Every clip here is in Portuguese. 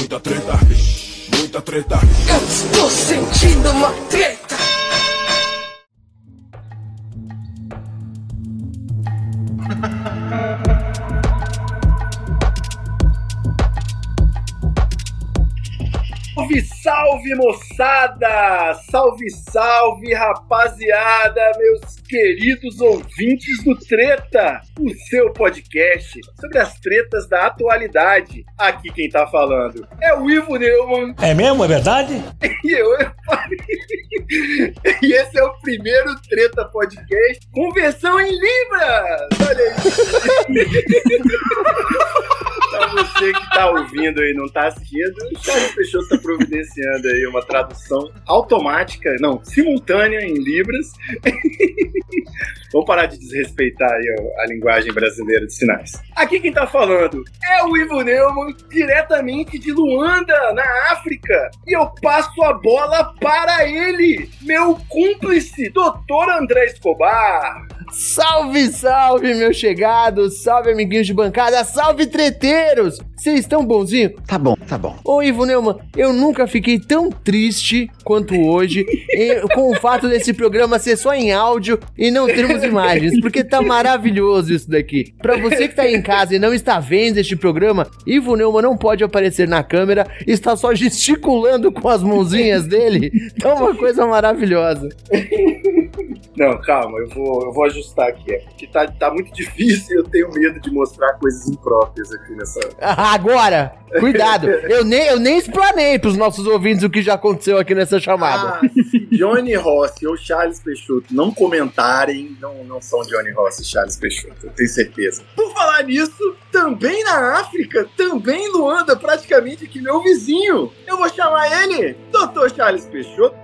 muita treta, muita treta. Eu estou sentindo uma treta. Salve, salve, moçada! Salve, salve, rapaziada, meus queridos ouvintes do Treta, o seu podcast sobre as tretas da atualidade. Aqui quem tá falando é o Ivo Neumann. É mesmo? É verdade? E esse é o primeiro Treta Podcast com versão em Libras! Olha aí! Pra você que tá ouvindo aí e não tá assistindo, o Charles Peixoto tá providenciando aí uma tradução automática, não, simultânea em Libras. Vamos parar de desrespeitar aí a linguagem brasileira de sinais. Aqui quem tá falando é o Ivo Neumann, diretamente de Luanda, na África. E eu passo a bola para ele, meu cúmplice, Dr. André Escobar. Salve, salve, meus chegados, salve, amiguinhos de bancada, salve, treteiros! Vocês estão bonzinhos? Tá bom, tá bom. Ô, Ivo Neumann, eu nunca fiquei tão triste quanto hoje com o fato desse programa ser só em áudio e não termos imagens, porque tá maravilhoso isso daqui. Pra você que tá aí em casa e não está vendo este programa, Ivo Neumann não pode aparecer na câmera, está só gesticulando com as mãozinhas dele. Tá uma coisa maravilhosa. Não, calma, eu vou ajustar aqui, porque tá muito difícil e eu tenho medo de mostrar coisas impróprias aqui nessa... Agora, cuidado, eu nem explanei pros nossos ouvintes o que já aconteceu aqui nessa chamada. Se Johnny Rossi ou Charles Peixoto não comentarem, não são Johnny Rossi e Charles Peixoto, eu tenho certeza. Por falar nisso, também na África, também em Luanda, praticamente aqui meu vizinho, eu vou chamar ele, Dr. Charles Peixoto.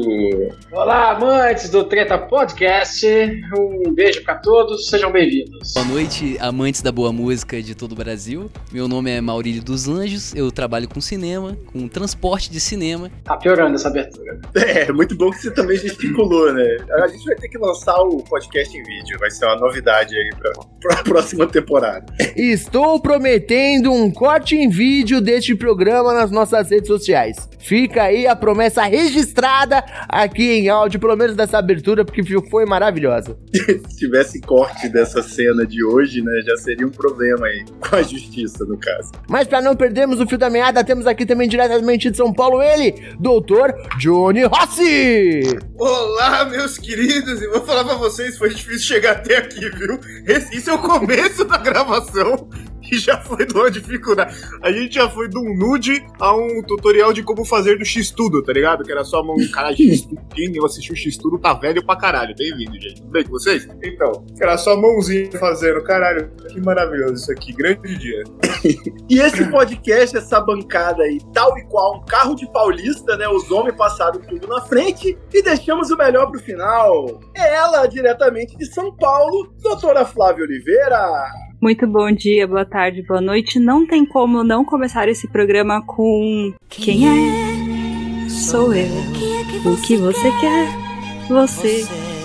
Olá, amantes do Treta Podcast, um beijo pra todos, sejam bem-vindos. Boa noite, amantes da boa música de todo o Brasil. Meu nome é Maurílio dos Anjos, eu trabalho com cinema, com transporte de cinema. Tá piorando essa abertura. É, muito bom que você também gesticulou, né? A gente vai ter que lançar o podcast em vídeo, vai ser uma novidade aí pra próxima temporada. Estou prometendo um corte em vídeo deste programa nas nossas redes sociais. Fica aí a promessa registrada aqui em áudio, pelo menos dessa abertura, porque foi maravilhosa. Se tivesse corte dessa cena de hoje, né, já seria um problema aí com a justiça, no caso. Mas para não perdermos o fio da meada, temos aqui também diretamente de São Paulo ele, Dr. Johnny Rossi. Olá, meus queridos, e vou falar pra vocês, foi difícil chegar até aqui, viu? Isso é o começo da gravação. Que já foi de uma dificuldade. A gente já foi de um nude a um tutorial de como fazer do X-Tudo, tá ligado? Que era só mão de cara X-Tudo. Quem eu assisti o X-Tudo tá velho pra caralho. Bem-vindo, gente. Tudo bem com vocês? Então, era só mãozinha fazendo. Caralho, que maravilhoso isso aqui. Grande dia. E esse podcast, essa bancada aí, tal e qual um carro de paulista, né? Os homens passaram tudo na frente e deixamos o melhor pro final. É ela, diretamente de São Paulo, doutora Flávia Oliveira. Muito bom dia, boa tarde, boa noite. Não tem como não começar esse programa com Quem é? Sou eu. O que você quer? Você.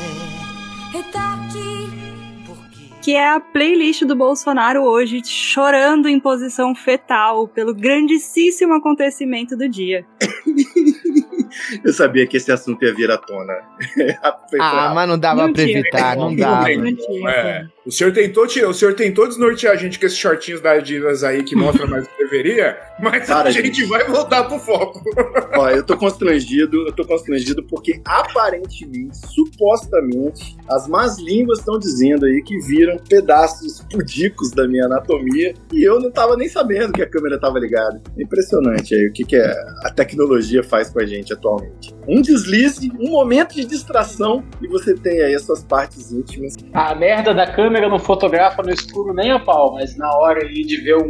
Que é a playlist do Bolsonaro hoje, chorando em posição fetal pelo grandíssimo acontecimento do dia. Eu sabia que esse assunto ia vir à tona. Mas não dava pra evitar, não dava. O senhor tentou desnortear a gente com esses shortinhos da Adidas aí que mostra mais do que deveria, mas a gente vai voltar pro foco. Ó, eu tô constrangido porque aparentemente, supostamente, as más línguas estão dizendo aí que viram pedaços pudicos da minha anatomia e eu não tava nem sabendo que a câmera tava ligada. Impressionante aí o que a tecnologia faz com a gente atualmente. Um deslize, um momento de distração e você tem aí as suas partes íntimas. A merda da câmera não fotografa no escuro nem a pau, mas na hora ali de ver um...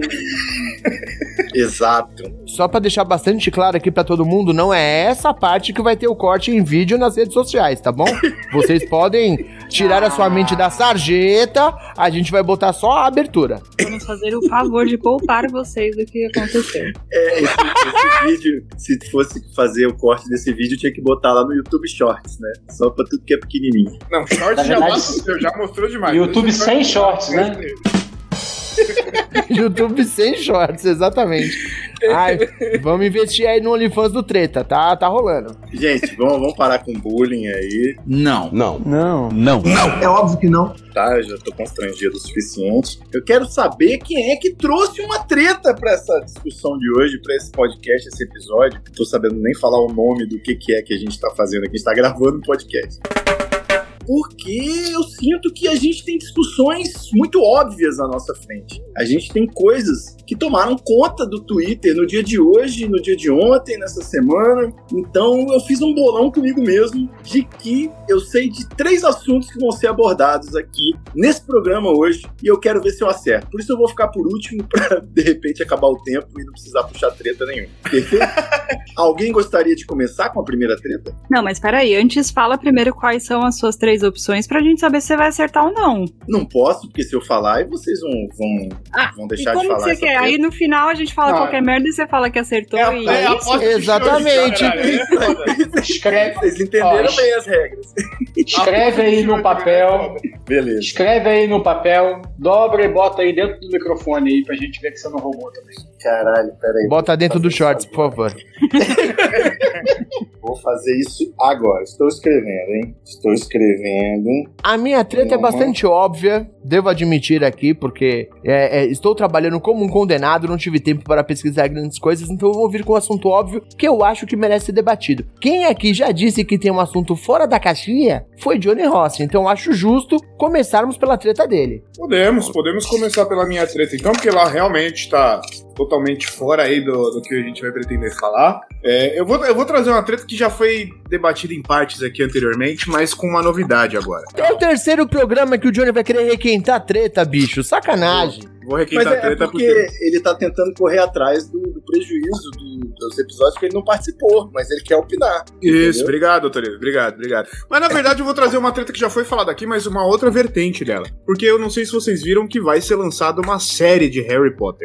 Exato. Só pra deixar bastante claro aqui pra todo mundo, não é essa parte que vai ter o corte em vídeo nas redes sociais, tá bom? Vocês podem tirar a sua mente da sarjeta, a gente vai botar só a abertura. Vamos fazer o favor de poupar vocês do que aconteceu. Esse vídeo, se fosse fazer o corte desse vídeo, tinha que botar lá no YouTube Shorts, né? Só pra tudo que é pequenininho. Não, Shorts já mostrou demais. YouTube sem shorts, né? YouTube sem shorts, exatamente. Ai, vamos investir aí no OnlyFans do Treta, tá rolando. Gente, vamos parar com bullying aí. Não. É óbvio que não. Tá, eu já tô constrangido o suficiente. Eu quero saber quem é que trouxe uma treta pra essa discussão de hoje, pra esse podcast, esse episódio. Não tô sabendo nem falar o nome do que é que a gente tá fazendo aqui. A gente tá gravando um podcast. Porque eu sinto que a gente tem discussões muito óbvias à nossa frente. A gente tem coisas que tomaram conta do Twitter no dia de hoje, no dia de ontem, nessa semana. Então eu fiz um bolão comigo mesmo de que eu sei de 3 assuntos que vão ser abordados aqui nesse programa hoje e eu quero ver se eu acerto. Por isso eu vou ficar por último pra, de repente, acabar o tempo e não precisar puxar treta nenhuma. Perfeito? Alguém gostaria de começar com a primeira treta? Não, mas peraí, antes fala primeiro quais são as suas 3 opções pra gente saber se você vai acertar ou não. Não posso, porque se eu falar, aí vocês vão deixar de falar. E como você quer? Aí no final a gente fala qualquer merda e você fala que acertou e é isso? Exatamente. Escreve. Vocês entenderam bem as regras. Escreve aí no papel. Beleza. Escreve aí no papel, dobra e bota aí dentro do microfone aí pra gente ver que você não roubou também. Caralho, peraí. Bota dentro do shorts, por favor. Vou fazer isso agora. Estou escrevendo, hein? Estou escrevendo. A minha treta é bastante óbvia, devo admitir aqui, porque estou trabalhando como um condenado, não tive tempo para pesquisar grandes coisas, então eu vou vir com um assunto óbvio que eu acho que merece ser debatido. Quem aqui já disse que tem um assunto fora da caixinha foi Johnny Rossi, então eu acho justo começarmos pela treta dele. Podemos começar pela minha treta então, porque ela realmente tá totalmente fora aí do que a gente vai pretender falar. Eu vou trazer uma treta que já foi debatida em partes aqui anteriormente, mas com uma novidade agora. É o terceiro programa que o Johnny vai querer requentar a treta, bicho. Sacanagem. Vou requentar a treta porque ele tá tentando correr atrás do prejuízo dos episódios que ele não participou, mas ele quer opinar. Isso, entendeu? obrigado, Toreto, obrigado. Mas na verdade eu vou trazer uma treta que já foi falada aqui, mas uma outra vertente dela. Porque eu não sei se vocês viram que vai ser lançada uma série de Harry Potter.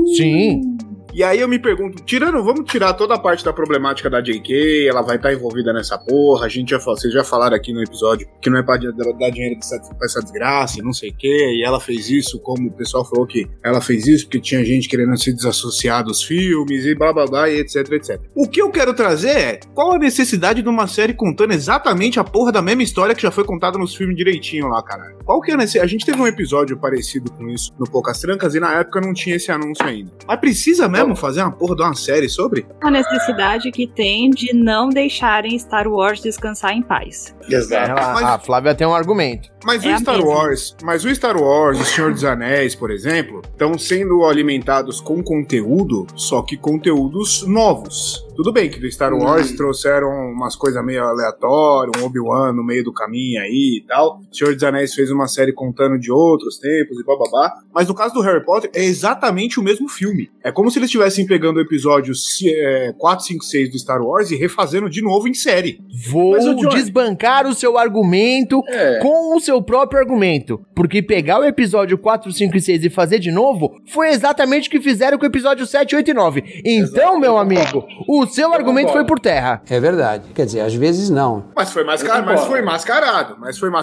Sim. E aí eu me pergunto, vamos tirar toda a parte da problemática da JK, ela vai estar envolvida nessa porra, vocês já falaram aqui no episódio que não é pra dar dinheiro pra essa desgraça e não sei o quê, e ela fez isso, como o pessoal falou que ela fez isso porque tinha gente querendo se desassociar dos filmes e blá blá blá e etc, etc. O que eu quero trazer é, qual a necessidade de uma série contando exatamente a porra da mesma história que já foi contada nos filmes direitinho lá, caralho? Qual que é a necessidade? A gente teve um episódio parecido com isso no Poucas Trancas e na época não tinha esse anúncio ainda. Mas precisa mesmo fazer uma porra de uma série sobre? A necessidade que tem de não deixarem Star Wars descansar em paz. Exato. A Flávia tem um argumento. Mas o Star Wars, O Senhor dos Anéis, por exemplo, estão sendo alimentados com conteúdo, só que conteúdos novos. Tudo bem que do Star Wars trouxeram umas coisas meio aleatórias, um Obi-Wan no meio do caminho aí e tal. O Senhor dos Anéis fez uma série contando de outros tempos e bababá. Mas no caso do Harry Potter, é exatamente o mesmo filme. É como se eles estivessem pegando o episódio 4, 5, 6 do Star Wars e refazendo de novo em série. Vou desbancar o seu argumento com o seu próprio argumento. Porque pegar o episódio 4, 5 e 6 e fazer de novo foi exatamente o que fizeram com o episódio 7, 8 e 9. Então, meu amigo, o seu argumento foi por terra. É verdade. Quer dizer, às vezes não. Mas foi mascarado.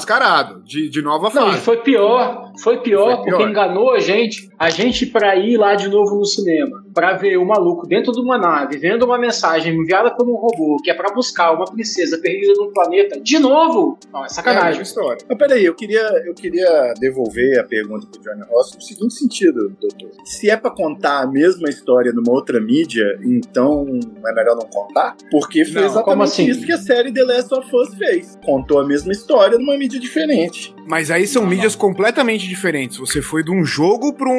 De nova fase. Não, e foi pior porque enganou a gente pra ir lá de novo no cinema, pra ver o maluco dentro de uma nave, vendo uma mensagem enviada por um robô, que é pra buscar uma princesa perdida num planeta, de novo! Não, é sacanagem. História. Mas peraí, eu queria devolver a pergunta pro Johnny Ross no seguinte sentido, doutor. Se é pra contar a mesma história numa outra mídia, então é melhor não contar? Porque foi exatamente isso que a série The Last of Us fez. Contou a mesma história numa mídia diferente. Mas aí são mídias completamente diferentes. Você foi de um jogo pra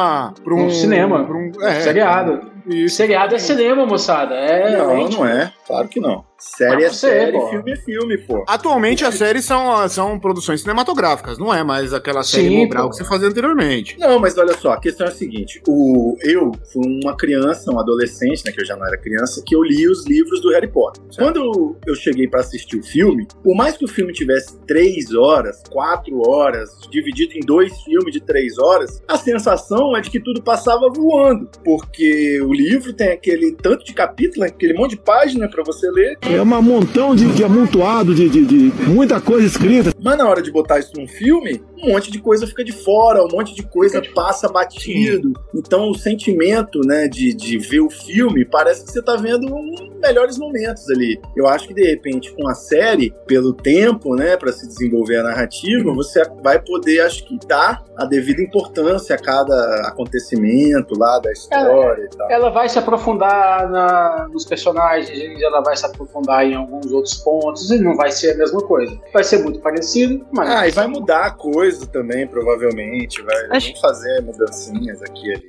um cinema. Seriado. Isso. Seriado é cinema, moçada. Não é. Claro que não. Série é série, filme é filme, pô. Atualmente as séries são produções cinematográficas, não é mais aquela série mobral que você fazia anteriormente. Não, mas olha só, a questão é a seguinte, eu fui uma criança, um adolescente, né, que eu já não era criança, que eu li os livros do Harry Potter. Certo. Quando eu cheguei pra assistir o filme, por mais que o filme tivesse 3 horas, 4 horas, dividido em 2 filmes de 3 horas, a sensação é de que tudo passava voando, porque o livro tem aquele tanto de capítulo, aquele monte de página pra você ler. É um montão de amontoado, de muita coisa escrita. Mas na hora de botar isso num filme, um monte de coisa fica de fora, um monte de coisa passa batido. Então o sentimento, né, de ver o filme, parece que você tá vendo melhores momentos ali. Eu acho que de repente com a série, pelo tempo, né, pra se desenvolver a narrativa, você vai poder, acho que, dar a devida importância a cada acontecimento lá da história e tal. Ela vai se aprofundar nos personagens, ela vai se aprofundar em alguns outros pontos, e não vai ser a mesma coisa. Vai ser muito parecido, mas... e vai mudar a coisa também, provavelmente. Vamos fazer mudancinhas aqui e ali.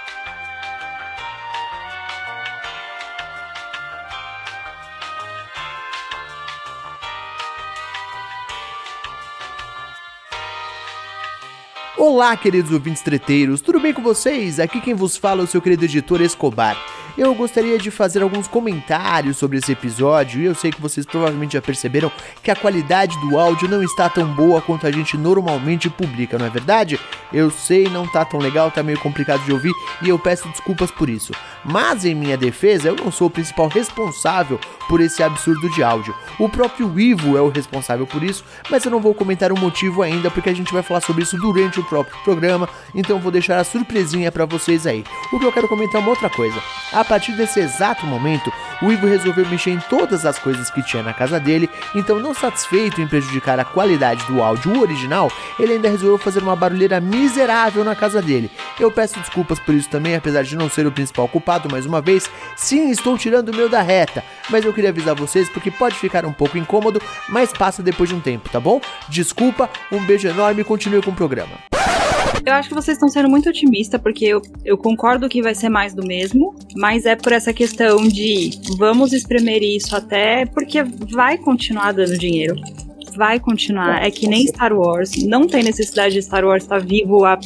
Olá, queridos ouvintes treteiros, tudo bem com vocês? Aqui quem vos fala é o seu querido editor Escobar. Eu gostaria de fazer alguns comentários sobre esse episódio e eu sei que vocês provavelmente já perceberam que a qualidade do áudio não está tão boa quanto a gente normalmente publica, não é verdade? Eu sei, não tá tão legal, tá meio complicado de ouvir e eu peço desculpas por isso. Mas em minha defesa, eu não sou o principal responsável por esse absurdo de áudio. O próprio Ivo é o responsável por isso, mas eu não vou comentar o motivo ainda porque a gente vai falar sobre isso durante o próprio programa, então vou deixar a surpresinha pra vocês aí. O que eu quero comentar é uma outra coisa. A partir desse exato momento, o Ivo resolveu mexer em todas as coisas que tinha na casa dele, então não satisfeito em prejudicar a qualidade do áudio original, ele ainda resolveu fazer uma barulheira miserável na casa dele. Eu peço desculpas por isso também, apesar de não ser o principal culpado mais uma vez. Sim, estou tirando o meu da reta, mas eu queria avisar vocês porque pode ficar um pouco incômodo, mas passa depois de um tempo, tá bom? Desculpa, um beijo enorme e continue com o programa. Eu acho que vocês estão sendo muito otimistas, porque eu concordo que vai ser mais do mesmo, mas é por essa questão de vamos espremer isso até, porque vai continuar dando dinheiro. Vai continuar, é que nem Star Wars, não tem necessidade de Star Wars estar vivo há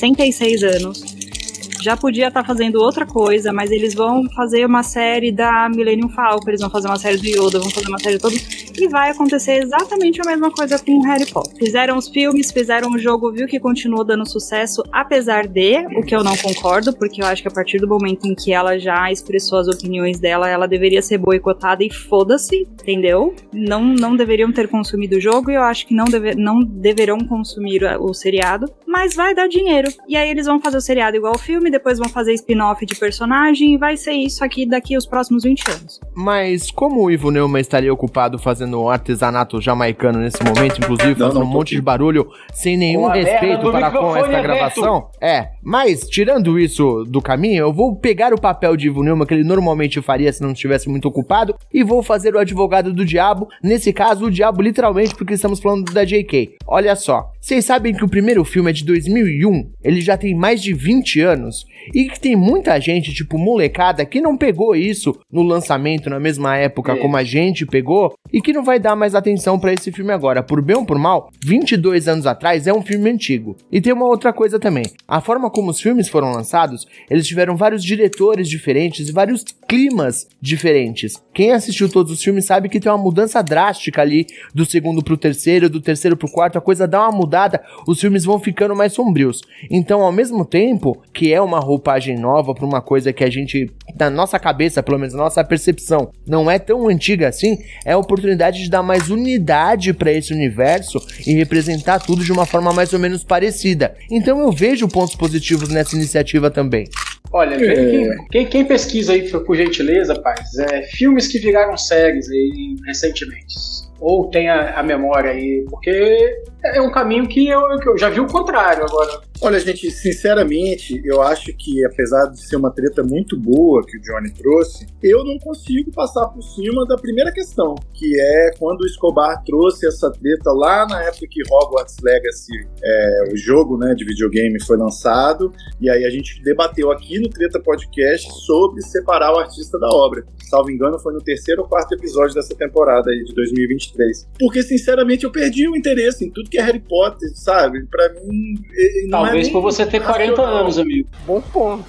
66 anos. Já podia estar fazendo outra coisa, mas eles vão fazer uma série da Millennium Falcon, eles vão fazer uma série do Yoda, vão fazer uma série toda, e vai acontecer exatamente a mesma coisa com o Harry Potter. Fizeram os filmes, fizeram o jogo, viu que continuou dando sucesso, apesar de, o que eu não concordo, porque eu acho que a partir do momento em que ela já expressou as opiniões dela, ela deveria ser boicotada e foda-se, entendeu? Não deveriam ter consumido o jogo e eu acho que não deverão consumir o seriado, mas vai dar dinheiro. E aí eles vão fazer o seriado igual ao filme, depois vão fazer spin-off de personagem e vai ser isso aqui daqui os próximos 20 anos. Mas como o Ivo Neumann estaria ocupado fazendo artesanato jamaicano nesse momento, inclusive fazendo um monte de barulho sem nenhum respeito para com esta gravação? Mas tirando isso do caminho, eu vou pegar o papel de Ivo Neumann que ele normalmente faria se não estivesse muito ocupado e vou fazer o advogado do diabo, nesse caso o diabo literalmente porque estamos falando da JK. Olha só, vocês sabem que o primeiro filme é de 2001, ele já tem mais de 20 anos e que tem muita gente, tipo molecada, que não pegou isso no lançamento na mesma época como a gente pegou e que não vai dar mais atenção pra esse filme agora. Por bem ou por mal, 22 anos atrás é um filme antigo. E tem uma outra coisa também, a forma como os filmes foram lançados, eles tiveram vários diretores diferentes e vários climas diferentes. Quem assistiu todos os filmes sabe que tem uma mudança drástica ali do segundo pro terceiro, do terceiro pro quarto, a coisa dá uma mudada, os filmes vão ficando mais sombrios. Então, ao mesmo tempo que é uma roupagem nova pra uma coisa que a gente, na nossa cabeça, pelo menos na nossa percepção, não é tão antiga assim, é a oportunidade de dar mais unidade pra esse universo e representar tudo de uma forma mais ou menos parecida. Então eu vejo pontos positivos nessa iniciativa também. Olha, quem pesquisa aí, por gentileza, paz, filmes que viraram séries aí recentemente. Ou tem a memória aí, porque é um caminho que eu já vi o contrário agora. Olha, gente, sinceramente, eu acho que apesar de ser uma treta muito boa que o Johnny trouxe, eu não consigo passar por cima da primeira questão, que é quando o Escobar trouxe essa treta lá na época que Hogwarts Legacy, o jogo, né, de videogame, foi lançado, e aí a gente debateu aqui no Treta Podcast sobre separar o artista da obra. Salvo engano, foi no 3º ou 4º episódio dessa temporada aí de 2023. Porque, sinceramente, eu perdi o interesse em tudo que é Harry Potter, sabe? Pra mim, não talvez por você ter 40 anos, amigo. Bom ponto.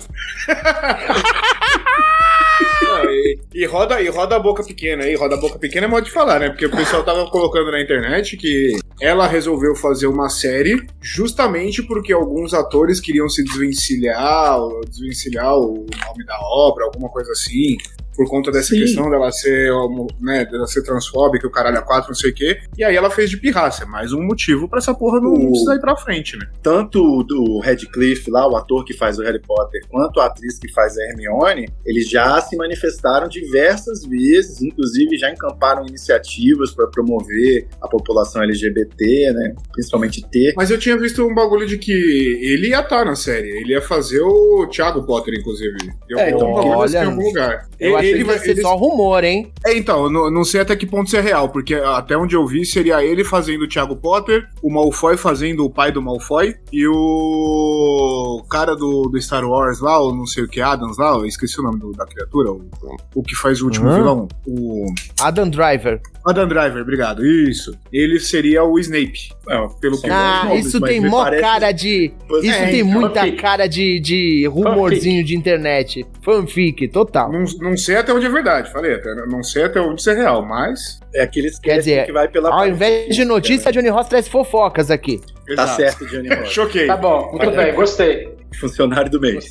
E roda a boca pequena aí. Roda a boca pequena é modo de falar, né? Porque o pessoal tava colocando na internet que ela resolveu fazer uma série justamente porque alguns atores queriam se desvencilhar o nome da obra, alguma coisa assim. por conta dessa questão dela ser, né, dela ser transfóbica, o caralho a 4, não sei o quê. E aí ela fez de pirraça. É mais um motivo pra essa porra não precisar ir pra frente, né? Tanto do Radcliffe lá, o ator que faz o Harry Potter, quanto a atriz que faz a Hermione, eles já se manifestaram diversas vezes, inclusive já encamparam iniciativas pra promover a população LGBT, né? Principalmente T. Mas eu tinha visto um bagulho de que ele ia estar na série. Ele ia fazer o Thiago Potter, inclusive. Então, olha, em algum lugar. Eu achei que vai ser só rumor, hein? Então, não sei até que ponto isso é real, porque até onde eu vi seria ele fazendo o Thiago Potter, o Malfoy fazendo o pai do Malfoy, e o cara do Star Wars lá, ou não sei o que, Adams lá, eu esqueci o nome da criatura, o que faz o último vilão. O Adam Driver. Adam Driver, obrigado. Isso. Ele seria o Snape. Pelo que isso tem mó cara de... Isso tem muita cara de rumorzinho de internet. Fanfic, total. Não sei até onde é verdade, falei. Não sei até onde isso é real, mas... É aqueles que vai pela... Ao invés de notícia, Johnny Ross traz fofocas aqui. Tá certo, Johnny Ross. Choquei. Tá bom, muito bem, gostei. Funcionário do mês.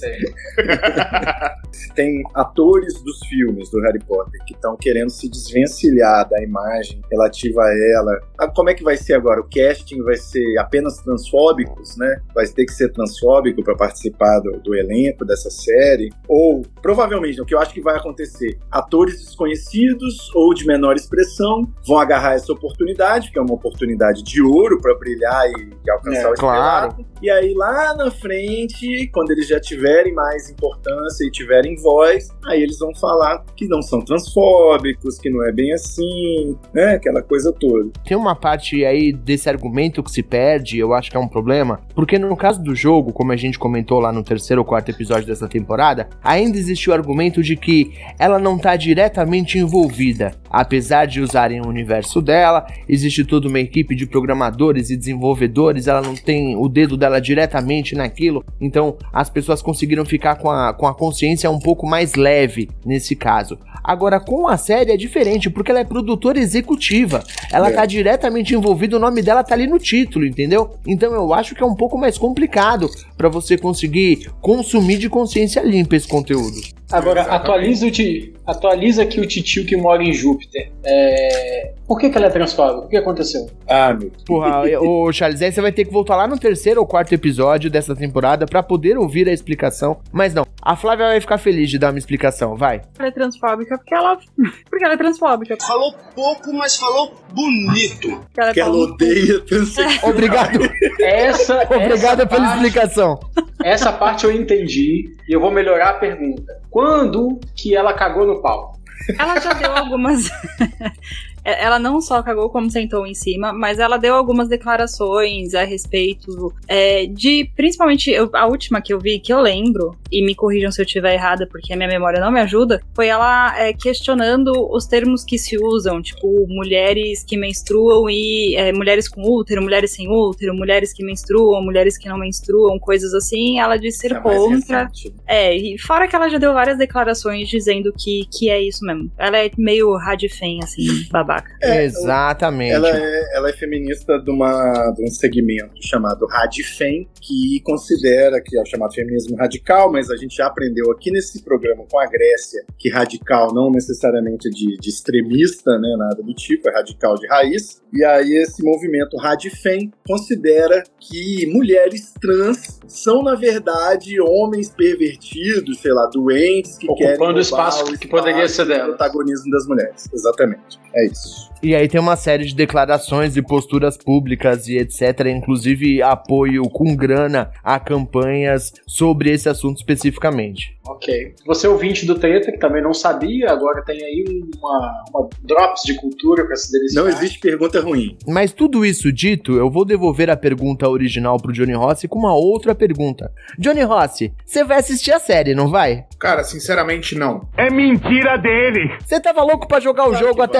Tem atores dos filmes do Harry Potter que estão querendo se desvencilhar da imagem relativa a ela. Como é que vai ser agora? O casting vai ser apenas transfóbicos, né? Vai ter que ser transfóbico para participar do elenco dessa série? Ou, provavelmente, o que eu acho que vai acontecer, atores desconhecidos ou de menor expressão vão agarrar essa oportunidade, que é uma oportunidade de ouro para brilhar e alcançar o esperado. Claro. E aí, lá na frente, quando eles já tiverem mais importância e tiverem voz, aí eles vão falar que não são transfóbicos, que não é bem assim, né? Aquela coisa toda. Tem uma parte aí desse argumento que se perde, eu acho que é um problema, porque no caso do jogo, como a gente comentou lá no 3º ou 4º episódio dessa temporada, ainda existe o argumento de que ela não tá diretamente envolvida. Apesar de usarem o universo dela, existe toda uma equipe de programadores e desenvolvedores, ela não tem o dedo dela diretamente naquilo, então as pessoas conseguiram ficar com a consciência um pouco mais leve nesse caso. Agora, com a série é diferente, porque ela é produtora executiva, ela tá diretamente envolvida, o nome dela tá ali no título, entendeu? Então eu acho que é um pouco mais complicado pra você conseguir consumir de consciência limpa esse conteúdo. Agora, atualiza aqui o titio que mora em Júpiter. Por que ela é transfóbica? O que aconteceu? Meu. Porra, ô Charles, aí você vai ter que voltar lá no 3º ou 4º episódio dessa temporada pra poder ouvir a explicação. Mas não, a Flávia vai ficar feliz de dar uma explicação, vai. Ela é transfóbica porque ela é transfóbica. Falou pouco, mas falou bonito. Porque ela odeia transexual. Obrigado. Obrigado pela explicação. Essa parte eu entendi e eu vou melhorar a pergunta. Quando que ela cagou no pau? Ela já deu algumas... Ela não só cagou como sentou em cima, mas ela deu algumas declarações a respeito de, principalmente, a última que eu vi, que eu lembro, e me corrijam se eu estiver errada, porque a minha memória não me ajuda, foi ela questionando os termos que se usam, tipo, mulheres que menstruam e mulheres com útero, mulheres sem útero, mulheres que menstruam, mulheres que não menstruam, coisas assim. Ela disse ser contra. E fora que ela já deu várias declarações dizendo que é isso mesmo. Ela é meio radifem, assim, babaca. Exatamente. Ela é feminista de um segmento chamado Radifem, que considera que é o chamado feminismo radical, mas a gente já aprendeu aqui nesse programa com a Grécia que radical não necessariamente é de extremista, né, nada do tipo, é radical de raiz. E aí esse movimento Radifem considera que mulheres trans são, na verdade, homens pervertidos, sei lá, doentes, que querem ocupando o espaço que poderia ser dela. O protagonismo das mulheres. Exatamente. É isso. E aí tem uma série de declarações e posturas públicas e etc, inclusive apoio com grana a campanhas sobre esse assunto especificamente. Ok. Você ouvinte do Treta, que também não sabia, agora tem aí uma drops de cultura pra se deliciar. Não existe pergunta ruim. Mas tudo isso dito, eu vou devolver a pergunta original pro Johnny Rossi com uma outra pergunta. Johnny Rossi, você vai assistir a série, não vai? Cara, sinceramente não. É mentira dele! Você tava louco pra jogar o jogo até meia hora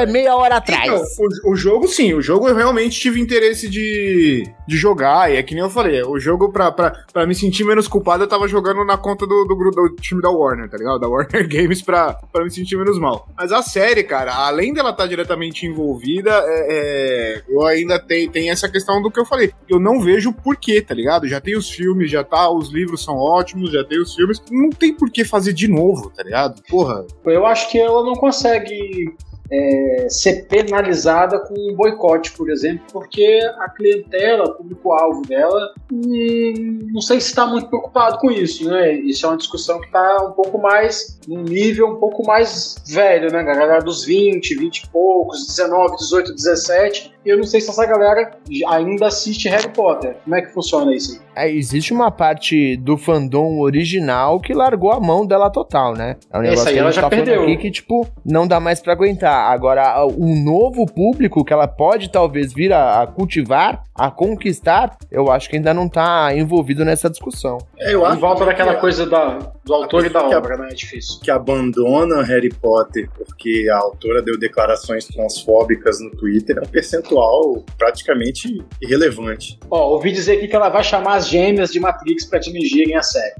para trás. Então, o jogo, sim. O jogo eu realmente tive interesse de jogar. E é que nem eu falei, o jogo pra me sentir menos culpado, eu tava jogando na conta do time da Warner, tá ligado? Da Warner Games pra me sentir menos mal. Mas a série, cara, além dela estar diretamente envolvida, eu ainda tenho essa questão do que eu falei. Eu não vejo porquê, tá ligado? Já tem os filmes, os livros são ótimos, já tem os filmes. Não tem por que fazer de novo, tá ligado? Porra. Eu acho que ela não consegue ser penalizada com um boicote, por exemplo, porque a clientela, o público-alvo dela, não sei se está muito preocupado com isso, né? Isso é uma discussão que está um pouco mais, num nível um pouco mais velho, né? A galera dos 20 e poucos, 19, 18, 17, e eu não sei se essa galera ainda assiste Harry Potter. Como é que funciona isso? Existe uma parte do fandom original que largou a mão dela total, né? É um negócio aí que a ela gente já tá falando perdeu. aqui que, tipo, não dá mais pra aguentar. Agora, o novo público que ela pode talvez vir a cultivar, a conquistar, eu acho que ainda não tá envolvido nessa discussão. Eu acho em volta que daquela coisa do autor e da obra, né? É difícil. Que abandona Harry Potter porque a autora deu declarações transfóbicas no Twitter é um percentual praticamente irrelevante. Ó, ouvi dizer aqui que ela vai chamar as gêmeas de Matrix pra dirigirem a série.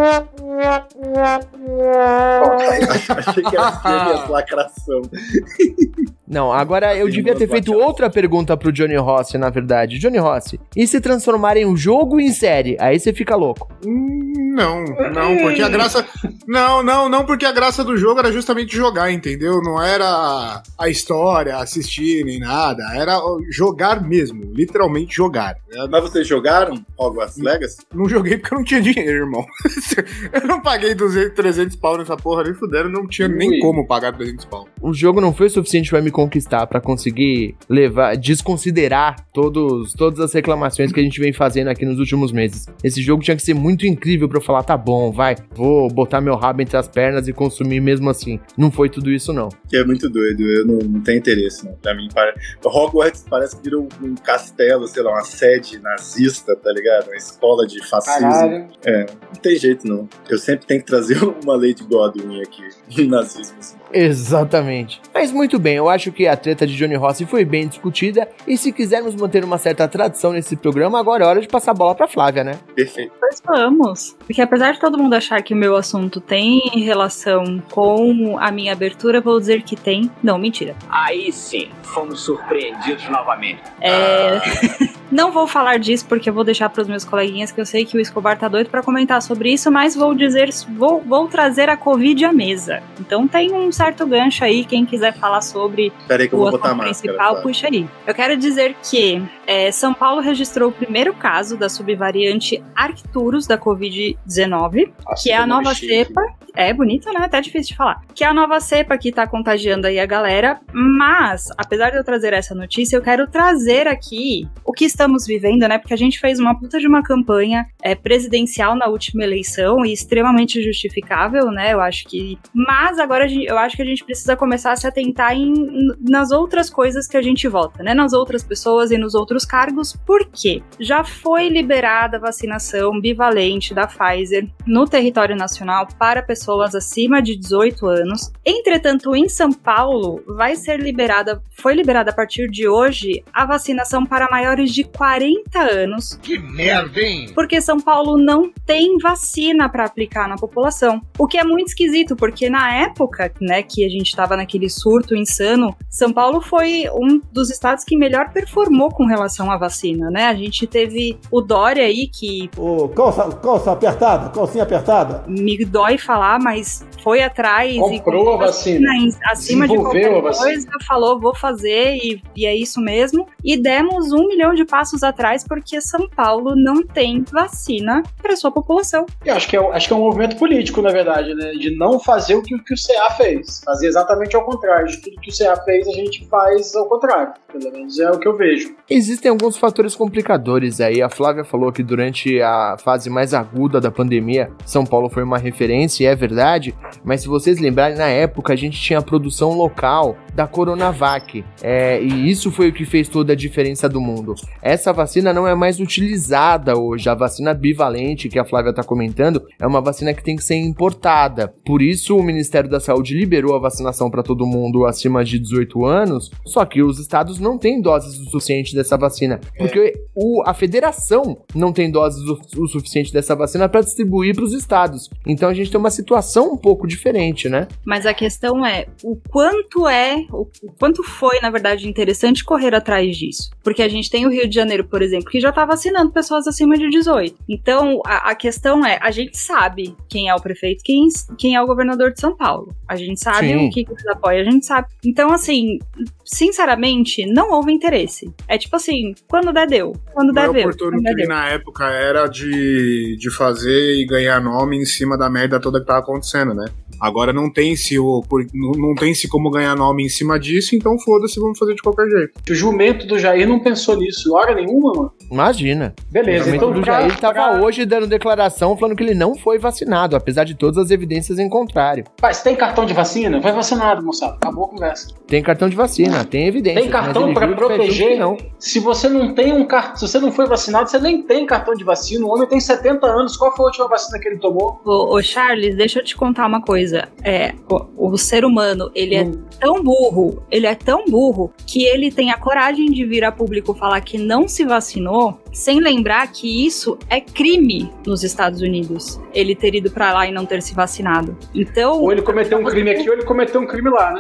Achei que era a lacração. Não, agora eu devia ter feito outra pergunta pro Johnny Rossi, na verdade. Johnny Rossi, e se transformarem um jogo em série? Aí você fica louco. Não, porque a graça... Não, porque a graça do jogo era justamente jogar, entendeu? Não era a história, assistir, nem nada. Era jogar mesmo, literalmente jogar. Mas vocês jogaram Hogwarts Legacy? Não joguei porque eu não tinha dinheiro, irmão. Eu não paguei 200, 300 pau nessa porra, nem fuderam, não tinha nem como pagar 300 pau. O jogo não foi o suficiente pra me conquistar, pra conseguir desconsiderar todas as reclamações que a gente vem fazendo aqui nos últimos meses. Esse jogo tinha que ser muito incrível pra eu falar, tá bom, vou botar meu rabo entre as pernas e consumir mesmo assim. Não foi tudo isso, não. É muito doido, eu não tenho interesse, não. Pra mim, Hogwarts parece que virou um castelo, sei lá, uma sede nazista, tá ligado? Uma escola de fascismo. Caralho. Não tem jeito, não. Eu sempre tenho que trazer uma Lady Godwin aqui, nazismo, assim. Exatamente. Mas muito bem, eu acho que a treta de Johnny Rossi foi bem discutida, e se quisermos manter uma certa tradição nesse programa, agora é hora de passar a bola pra Flávia, né? Perfeito. Pois vamos. Porque apesar de todo mundo achar que o meu assunto tem relação com a minha abertura, vou dizer que tem. Não, mentira. Aí sim, fomos surpreendidos novamente. Não vou falar disso porque eu vou deixar pros meus coleguinhas, que eu sei que o Escobar tá doido pra comentar sobre isso, mas vou trazer a Covid à mesa. Então tem um certo gancho aí, quem quiser falar sobre Peraí que eu o vou botar a assunto máscara, principal, tá? puxa aí. Eu quero dizer que São Paulo registrou o primeiro caso da subvariante Arcturus da Covid-19, que é a nova cepa. É bonito, né? Até difícil de falar. Que é a nova cepa que tá contagiando aí a galera. Mas, apesar de eu trazer essa notícia, eu quero trazer aqui o que estamos vivendo, né? Porque a gente fez uma puta de uma campanha presidencial na última eleição e extremamente justificável, né? Eu acho que... Mas agora eu acho que a gente precisa começar a se atentar nas outras coisas que a gente vota, né? Nas outras pessoas e nos outros cargos. Por quê? Já foi liberada a vacinação bivalente da Pfizer no território nacional para pessoas acima de 18 anos. Entretanto, em São Paulo, foi liberada a partir de hoje a vacinação para maiores de 40 anos. Que merda, hein? Porque São Paulo não tem vacina para aplicar na população. O que é muito esquisito, porque na época, né, que a gente estava naquele surto insano, São Paulo foi um dos estados que melhor performou com relação à vacina, né? A gente teve o Dória aí que... Calça apertada, calcinha apertada. Me dói falar, mas foi atrás comprou a vacina, acima de qualquer coisa, falou, vou fazer e é isso mesmo. E demos 1 milhão de passos atrás porque São Paulo não tem vacina para sua população. Eu acho que é um movimento político, na verdade, né? De não fazer o que o CA fez. Fazer exatamente ao contrário. De tudo que o CA fez, a gente faz ao contrário. Pelo menos é o que eu vejo. Existem alguns fatores complicadores aí. A Flávia falou que durante a fase mais aguda da pandemia, São Paulo foi uma referência, e é verdade, mas se vocês lembrarem, na época a gente tinha a produção local da Coronavac, e isso foi o que fez toda a diferença do mundo. Essa vacina não é mais utilizada hoje, a vacina bivalente que a Flávia está comentando é uma vacina que tem que ser importada, por isso o Ministério da Saúde liberou a vacinação para todo mundo acima de 18 anos, só que os estados não têm doses o suficiente dessa vacina, porque a federação não tem doses o suficiente dessa vacina para distribuir para os estados, então a gente tem uma situação um pouco diferente, né? Mas a questão é, o quanto foi, na verdade, interessante correr atrás disso. Porque a gente tem o Rio de Janeiro, por exemplo, que já tá vacinando pessoas acima de 18. Então, a questão é, a gente sabe quem é o prefeito, quem é o governador de São Paulo. A gente sabe o que eles apoiam, a gente sabe. Então, assim, sinceramente, não houve interesse. É tipo assim, quando der, deu. Quando der, deu. O oportunismo na época era de fazer e ganhar nome em cima da merda toda que tava acontecendo, né? Agora não tem-se como ganhar nome em cima disso, então foda-se, vamos fazer de qualquer jeito. O jumento do Jair não pensou nisso hora nenhuma, mano. Imagina. Beleza, o jumento do Jair tava hoje dando declaração falando que ele não foi vacinado, apesar de todas as evidências em contrário. Mas tem cartão de vacina? Foi vacinado, moçada. Acabou a conversa. Tem cartão de vacina, tem evidência. Tem cartão pra proteger? Não. Se você não tem se você não foi vacinado, você nem tem cartão de vacina. O homem tem 70 anos. Qual foi a última vacina que ele tomou? Ô Charles, deixa eu te contar uma coisa. O ser humano, ele é tão burro, que ele tem a coragem de vir a público falar que não se vacinou, sem lembrar que isso é crime nos Estados Unidos. Ele ter ido pra lá e não ter se vacinado. Então... Ou ele cometeu um crime aqui, ou ele cometeu um crime lá, né?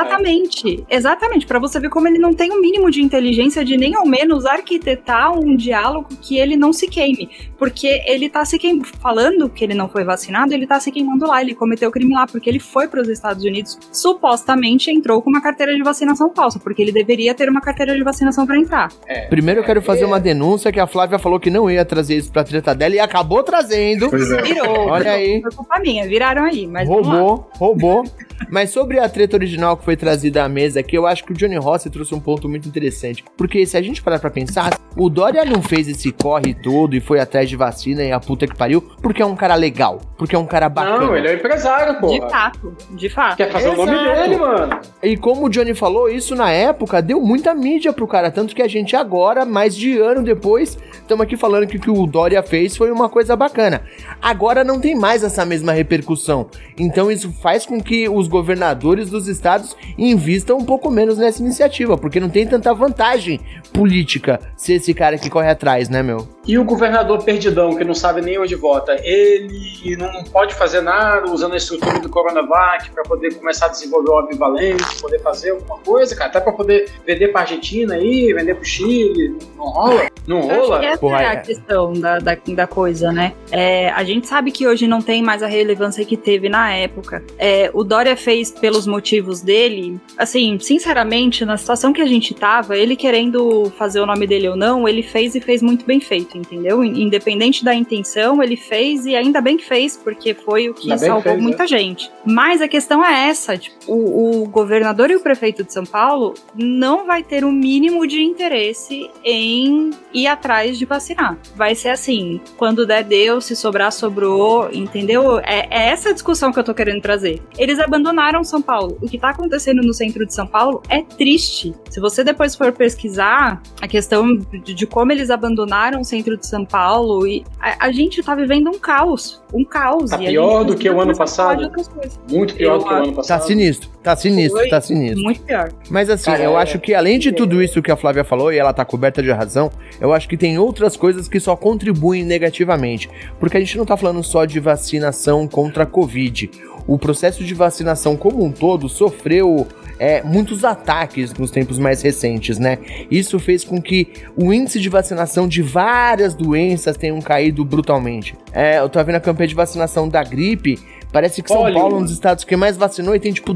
Exatamente. Pra você ver como ele não tem um mínimo de inteligência de nem ao menos arquitetar um diálogo que ele não se queime. Porque ele tá se queimando, falando que ele não foi vacinado, ele tá se queimando lá, ele cometeu crime lá, porque ele foi pros Estados Unidos, supostamente entrou com uma carteira de vacinação falsa, porque ele deveria ter uma carteira de vacinação pra entrar. Primeiro eu quero fazer uma denúncia que a Flávia falou que não ia trazer isso pra treta dela e acabou trazendo. Virou. Olha aí. Foi culpa minha, viraram aí. Mas roubou. Mas sobre a treta original que foi trazida à mesa aqui, eu acho que o Johnny Rossi trouxe um ponto muito interessante. Porque se a gente parar pra pensar, o Dória não fez esse corre todo e foi atrás de vacina e a puta que pariu, porque é um cara legal, porque é um cara bacana. Não, ele é um empresário, pô. De fato. Quer fazer o nome dele, mano. E como o Johnny falou, isso na época deu muita mídia pro cara, tanto que a gente agora, mais de ano depois, estamos aqui falando que o que o Dória fez foi uma coisa bacana. Agora não tem mais essa mesma repercussão. Então isso faz com que os governadores dos estados invistam um pouco menos nessa iniciativa, porque não tem tanta vantagem política ser esse cara que corre atrás, né, meu? E o governador perdidão, que não sabe nem onde vota, ele não pode fazer nada usando a estrutura do Coronavac para poder começar a desenvolver o bivalente, poder fazer alguma coisa, cara, até para poder vender pra Argentina aí, vender pro Chile, não rola? Não rola? Essa é a questão da coisa, né? A gente sabe que hoje não tem mais a relevância que teve na época. O Dória fez pelos motivos dele, assim, sinceramente, na situação que a gente tava, ele querendo fazer o nome dele ou não, ele fez e fez muito bem feito, entendeu? Independente da intenção, ele fez e ainda bem que fez, porque foi o que salvou muita gente. Mas a questão é essa, tipo, o governador e o prefeito de São Paulo não vai ter o mínimo de interesse em ir atrás de vacinar. Vai ser assim, quando der deu, se sobrar sobrou, entendeu? É essa discussão que eu tô querendo trazer. Eles abandonaram São Paulo. O que tá acontecendo no centro de São Paulo é triste. Se você depois for pesquisar a questão de como eles abandonaram o centro de São Paulo, e a gente tá vivendo um caos. Tá pior do que o ano passado? Muito pior do que o ano passado. Tá sinistro. Muito pior. Mas assim, eu acho que além de tudo isso que a Flávia falou, e ela tá coberta de razão, eu acho que tem outras coisas que só contribuem negativamente. Porque a gente não tá falando só de vacinação contra a Covid. O processo de vacinação como um todo sofreu muitos ataques nos tempos mais recentes, né? Isso fez com que o índice de vacinação de várias doenças tenham caído brutalmente. Eu tô vendo a campanha de vacinação da gripe. Parece que São Paulo é um dos estados que mais vacinou e tem tipo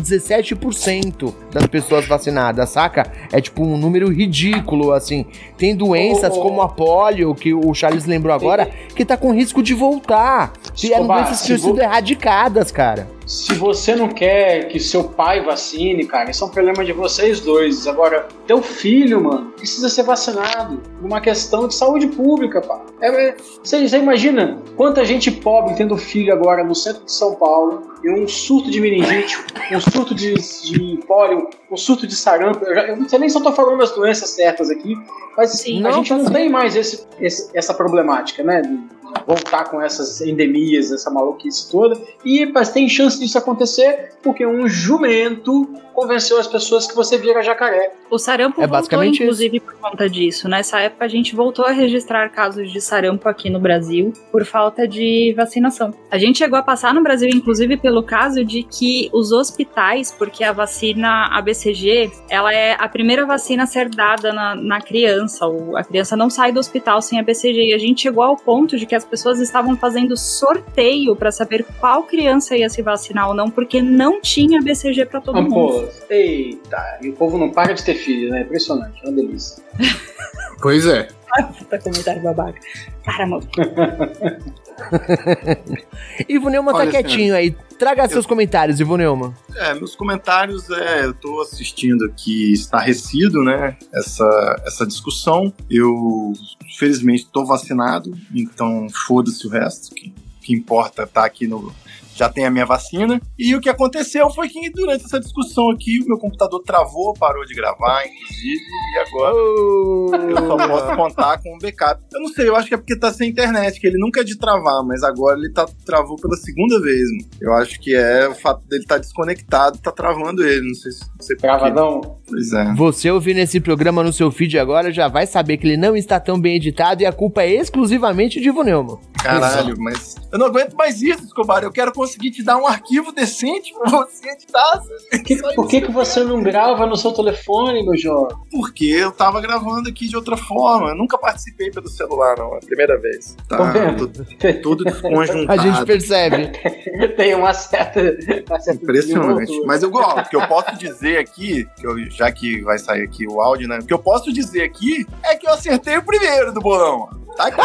17% das pessoas vacinadas, saca? É tipo um número ridículo, assim. Tem doenças como a polio, que o Charles lembrou agora, que tá com risco de voltar. Eram doenças que tinham sido erradicadas, cara. Se você não quer que seu pai vacine, cara, isso é um problema de vocês dois. Agora, teu filho, mano, precisa ser vacinado. Numa questão de saúde pública, pá. Você imagina quanta gente pobre tendo filho agora no centro de São Paulo, e um surto de meningite, um surto de pólio, um surto de sarampo. Eu não sei nem se eu tô falando as doenças certas aqui, mas sim, a gente não tem mais essa problemática, né? De voltar com essas endemias, essa maluquice toda. Mas tem chance disso acontecer porque um jumento convenceu as pessoas que você vira jacaré. O sarampo voltou, inclusive, por conta disso. Nessa época, a gente voltou a registrar casos de sarampo aqui no Brasil por falta de vacinação. A gente chegou a passar no Brasil, inclusive, pelo caso de que os hospitais, porque a vacina ABCG, ela é a primeira vacina a ser dada na criança. A criança não sai do hospital sem ABCG. E a gente chegou ao ponto de que as pessoas estavam fazendo sorteio para saber qual criança ia se vacinar ou não, porque não tinha BCG para todo mundo. Eita, e o povo não para de ter filho, né? Impressionante, é uma delícia. Pois é. Ai, puta comentário babaca. Caramba. Ivo Neumann tá quietinho aí. Traga seus comentários, Ivo Neumann. Meus comentários eu tô assistindo aqui estarrecido, né? Essa discussão. Eu, felizmente, tô vacinado, então foda-se o resto. O que importa tá aqui já tem a minha vacina. E o que aconteceu foi que durante essa discussão aqui, o meu computador travou, parou de gravar, inclusive, e agora eu só posso contar com um backup. Eu não sei, eu acho que é porque tá sem internet, que ele nunca é de travar, mas agora ele travou pela segunda vez, mano. Eu acho que o fato dele estar desconectado, tá travando ele, não sei Travadão? Pois é. Você ouvindo esse programa no seu feed agora já vai saber que ele não está tão bem editado e a culpa é exclusivamente de Ivo Neumann. Caralho, mas eu não aguento mais isso, Escobar. Eu quero conseguir te dar um arquivo decente pra você editar. Por que você não grava no seu telefone, meu jovem? Porque eu tava gravando aqui de outra forma. Eu nunca participei pelo celular, não. É a primeira vez. Tá tudo desconjuntado. A gente percebe. Tem uma certa impressionante. Mas o que eu posso dizer aqui, já que vai sair aqui o áudio, né? O que eu posso dizer aqui é que eu acertei o primeiro do bolão. Tá aqui.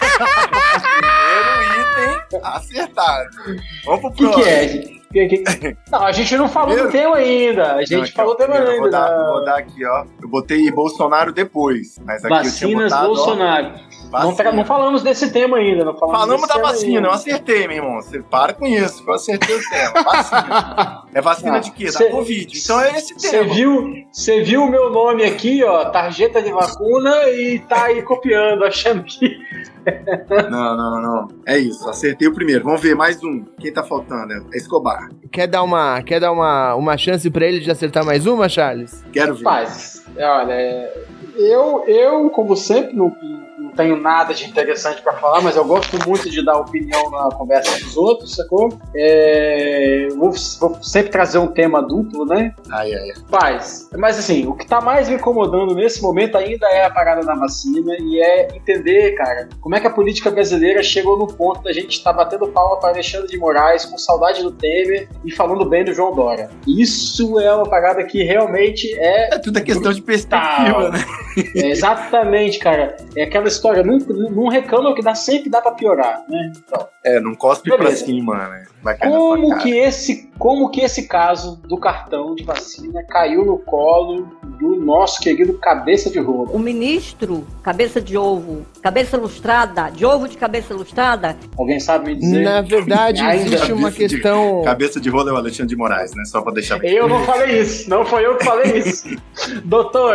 Primeiro item acertado. Vamos pro próximo. O que é? Não, a gente não falou do tema ainda. A gente falou do tema ainda. Vou dar aqui, ó. Eu botei Bolsonaro depois. Mas aqui vacinas, eu tinha botado, Bolsonaro. Não falamos desse tema ainda. Falamos da vacina, eu acertei, meu irmão. Você para com isso, que eu acertei o tema. Vacina. É vacina de quê? Da Covid. Então é esse tema. Você viu o meu nome aqui, ó, tarjeta de vacuna, e tá aí copiando, achando que... Não. É isso, acertei o primeiro. Vamos ver, mais um. Quem tá faltando? É Escobar. Quer dar uma chance pra ele de acertar mais uma, Charles? Quero ver. Rapaz, olha, eu como sempre, não tenho nada de interessante pra falar, mas eu gosto muito de dar opinião na conversa dos outros, sacou? Vou sempre trazer um tema duplo, né? Mas assim, o que tá mais me incomodando nesse momento ainda é a parada da vacina e é entender, cara, como é que a política brasileira chegou no ponto da gente estar batendo palma para Alexandre de Moraes, com saudade do Temer e falando bem do João Dória. Isso é uma parada que realmente é tudo a questão de perspectiva, né? Exatamente, cara. É aquela história, não reclama que sempre dá pra piorar, né? Então, não cospe pra cima, né? Como que esse caso do cartão de vacina caiu no colo do nosso querido cabeça de rola? O ministro, cabeça de ovo, cabeça lustrada, de ovo de cabeça lustrada. Alguém sabe me dizer? Na verdade, existe uma questão... Cabeça de rola é o Alexandre de Moraes, né? Só pra deixar... Eu não falei isso, não foi eu que falei isso. Doutor.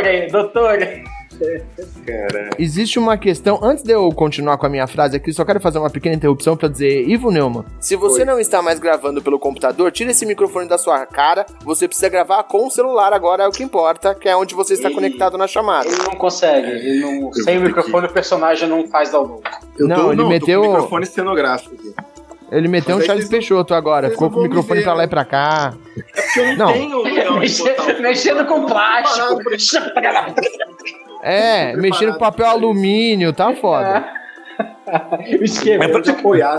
Caramba. Existe uma questão, antes de eu continuar com a minha frase aqui, só quero fazer uma pequena interrupção pra dizer, Ivo Neumann, se você não está mais gravando pelo computador, tira esse microfone da sua cara, você precisa gravar com o celular agora, é o que importa, que é onde você está conectado na chamada. Ele não consegue, sem o microfone o personagem não faz download. Ele meteu o microfone cenográfico aqui. Ele meteu um Charles Peixoto agora, ficou com o microfone pra lá e pra cá. É porque eu não tenho... Mexendo com plástico. Mexendo com papel alumínio, tá foda. O esquema é pra te apoiar.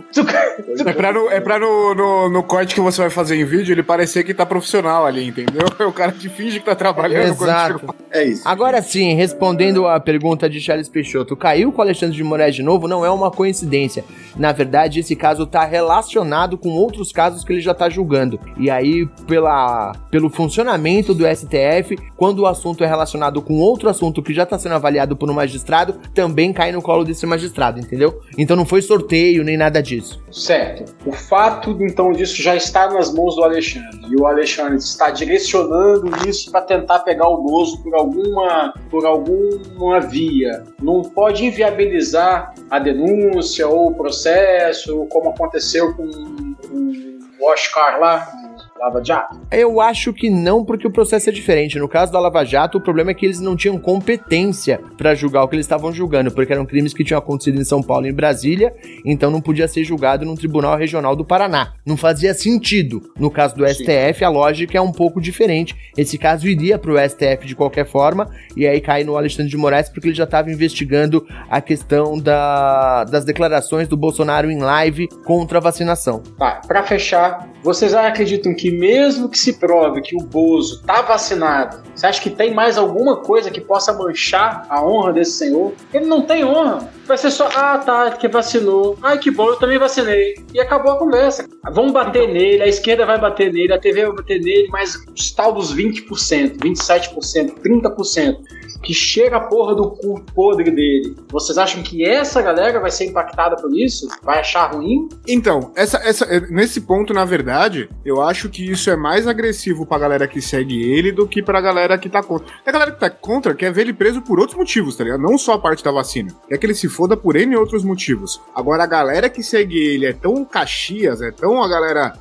É pra no corte que você vai fazer em vídeo ele parecer que tá profissional ali, entendeu? É o cara que finge que tá trabalhando. Exato. É isso. Agora sim, respondendo a pergunta de Charles Peixoto, caiu com o Alexandre de Moraes de novo não é uma coincidência. Na verdade, esse caso tá relacionado com outros casos que ele já tá julgando. E aí, pelo funcionamento do STF, quando o assunto é relacionado com outro assunto que já tá sendo avaliado por um magistrado, também cai no colo desse magistrado, entendeu? Então não foi sorteio nem nada disso. Certo. O fato, então, disso já está nas mãos do Alexandre. E o Alexandre está direcionando isso para tentar pegar o Bozo por alguma via. Não pode inviabilizar a denúncia ou o processo, como aconteceu com o Oscar lá, Lava Jato? Eu acho que não, porque o processo é diferente. No caso da Lava Jato, o problema é que eles não tinham competência pra julgar o que eles estavam julgando, porque eram crimes que tinham acontecido em São Paulo e em Brasília, então não podia ser julgado num tribunal regional do Paraná. Não fazia sentido. No caso do STF, a lógica é um pouco diferente. Esse caso iria pro STF de qualquer forma, e aí cai no Alexandre de Moraes, porque ele já estava investigando a questão das declarações do Bolsonaro em live contra a vacinação. Tá, pra fechar, vocês acreditam que mesmo que se prove que o Bozo tá vacinado, você acha que tem mais alguma coisa que possa manchar a honra desse senhor? Ele não tem honra. Vai ser só, tá, que vacinou. Ai, que bom, eu também vacinei. E acabou a conversa. Vão bater nele, a esquerda vai bater nele, a TV vai bater nele, mas os tal dos 20%, 27%, 30%, que chega a porra do cu podre dele. Vocês acham que essa galera vai ser impactada por isso? Vai achar ruim? Então, nesse ponto, na verdade, eu acho que isso é mais agressivo pra galera que segue ele do que pra galera que tá contra. A galera que tá contra quer ver ele preso por outros motivos, tá ligado? Não só a parte da vacina. Quer que ele se foda por N outros motivos. Agora, a galera que segue ele é tão caxias, é tão a galera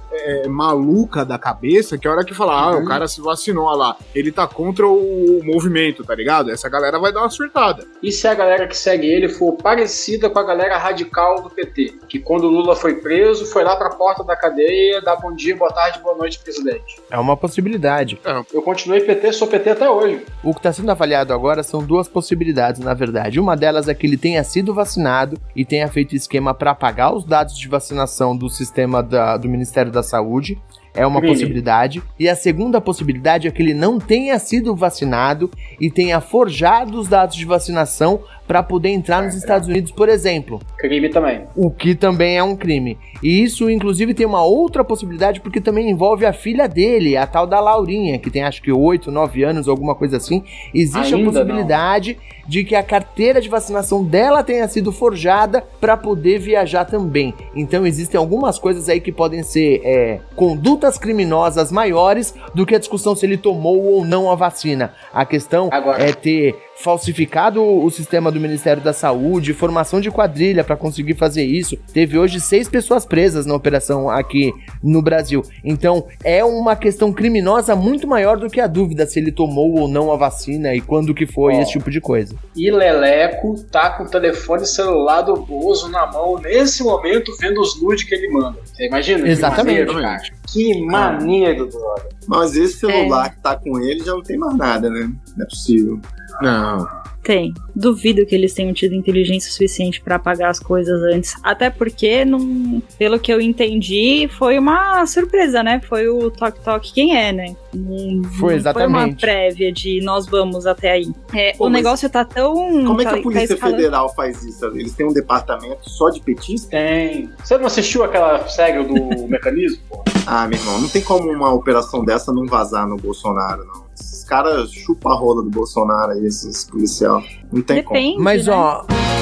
maluca da cabeça, que a hora que fala, o cara se vacinou, olha lá, ele tá contra o movimento, tá ligado? Essa galera vai dar uma surtada. E se a galera que segue ele for parecida com a galera radical do PT, que quando o Lula foi preso, foi lá pra porta da cadeia, dar bom dia, boa tarde, boa noite, presidente. É uma possibilidade. Eu continuei PT, sou PT até hoje. O que está sendo avaliado agora são duas possibilidades, na verdade. Uma delas é que ele tenha sido vacinado e tenha feito esquema para apagar os dados de vacinação do sistema do Ministério da Saúde. É uma possibilidade. E a segunda possibilidade é que ele não tenha sido vacinado e tenha forjado os dados de vacinação para poder entrar nos Estados Unidos, por exemplo. Crime também. O que também é um crime. E isso, inclusive, tem uma outra possibilidade, porque também envolve a filha dele, a tal da Laurinha, que tem acho que 8, 9 anos, alguma coisa assim. Existe a possibilidade de que a carteira de vacinação dela tenha sido forjada para poder viajar também. Então existem algumas coisas aí que podem ser condutas criminosas maiores do que a discussão se ele tomou ou não a vacina. A questão é ter falsificado o sistema do Ministério da Saúde, formação de quadrilha para conseguir fazer isso. Teve hoje 6 pessoas presas na operação aqui no Brasil. Então é uma questão criminosa muito maior do que a dúvida se ele tomou ou não a vacina e quando que foi, esse tipo de coisa. E Leleco tá com o telefone celular do Bozo na mão nesse momento vendo os nudes que ele manda. Você imagina? Exatamente. Que maneiro, brother. Mas esse celular que tá com ele já não tem mais nada, né? Não é possível. Não. Tem. Duvido que eles tenham tido inteligência suficiente pra apagar as coisas antes. Até porque, pelo que eu entendi, foi uma surpresa, né? Foi o toque quem é, né? Foi exatamente. Foi uma prévia de nós vamos até aí. O negócio tá tão... Como é que a Polícia Federal faz isso? Eles têm um departamento só de petistas? Tem. Você não assistiu aquela série do Mecanismo? Ah, meu irmão, não tem como uma operação dessa não vazar no Bolsonaro, não. Esses caras chupam a rola do Bolsonaro aí, esses policiais. Não tem como. Mas, ó...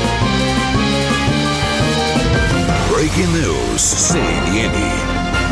Breaking News, CNN.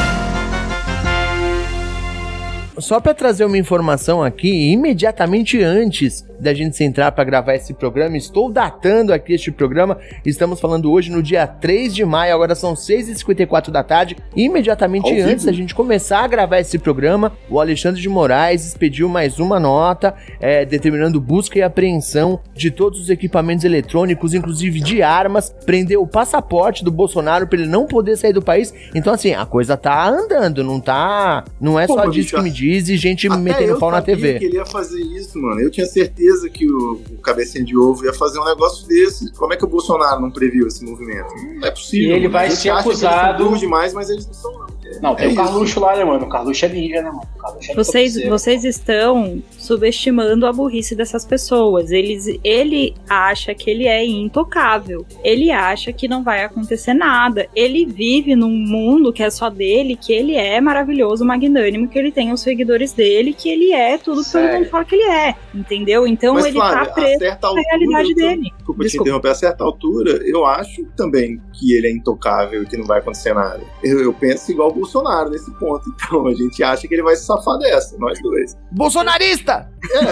Só para trazer uma informação aqui, imediatamente antes da gente entrar para gravar esse programa, estou datando aqui este programa, estamos falando hoje no dia 3 de maio, agora são 6h54 da tarde, imediatamente antes da gente começar a gravar esse programa, o Alexandre de Moraes expediu mais uma nota, determinando busca e apreensão de todos os equipamentos eletrônicos, inclusive de armas, prendeu o passaporte do Bolsonaro para ele não poder sair do país, então assim, a coisa tá andando, não é só disso que me diz. diz e gente Até metendo pau na TV. Eu sabia que ele ia fazer isso, mano. Eu tinha certeza que o Cabecinha de Ovo ia fazer um negócio desse. Como é que o Bolsonaro não previu esse movimento? Não é possível. E ele vai ser acusado... Eles são demais, mas eles não são, não. Não, tem o Carluxo lá, né, mano? O Carluxo é ninja, né, mano? Vocês estão subestimando a burrice dessas pessoas. Ele acha que ele é intocável. Ele acha que não vai acontecer nada. Ele vive num mundo que é só dele, que ele é maravilhoso, magnânimo, que ele tem os seguidores dele, que ele é tudo que todo mundo fala que ele é. Entendeu? Então mas, ele Flávia, tá preso na realidade dele. Desculpa te interromper. A certa altura, eu acho também que ele é intocável e que não vai acontecer nada. Eu penso igual o Bolsonaro nesse ponto. Então, a gente acha que ele vai se safar dessa, nós dois. Bolsonarista!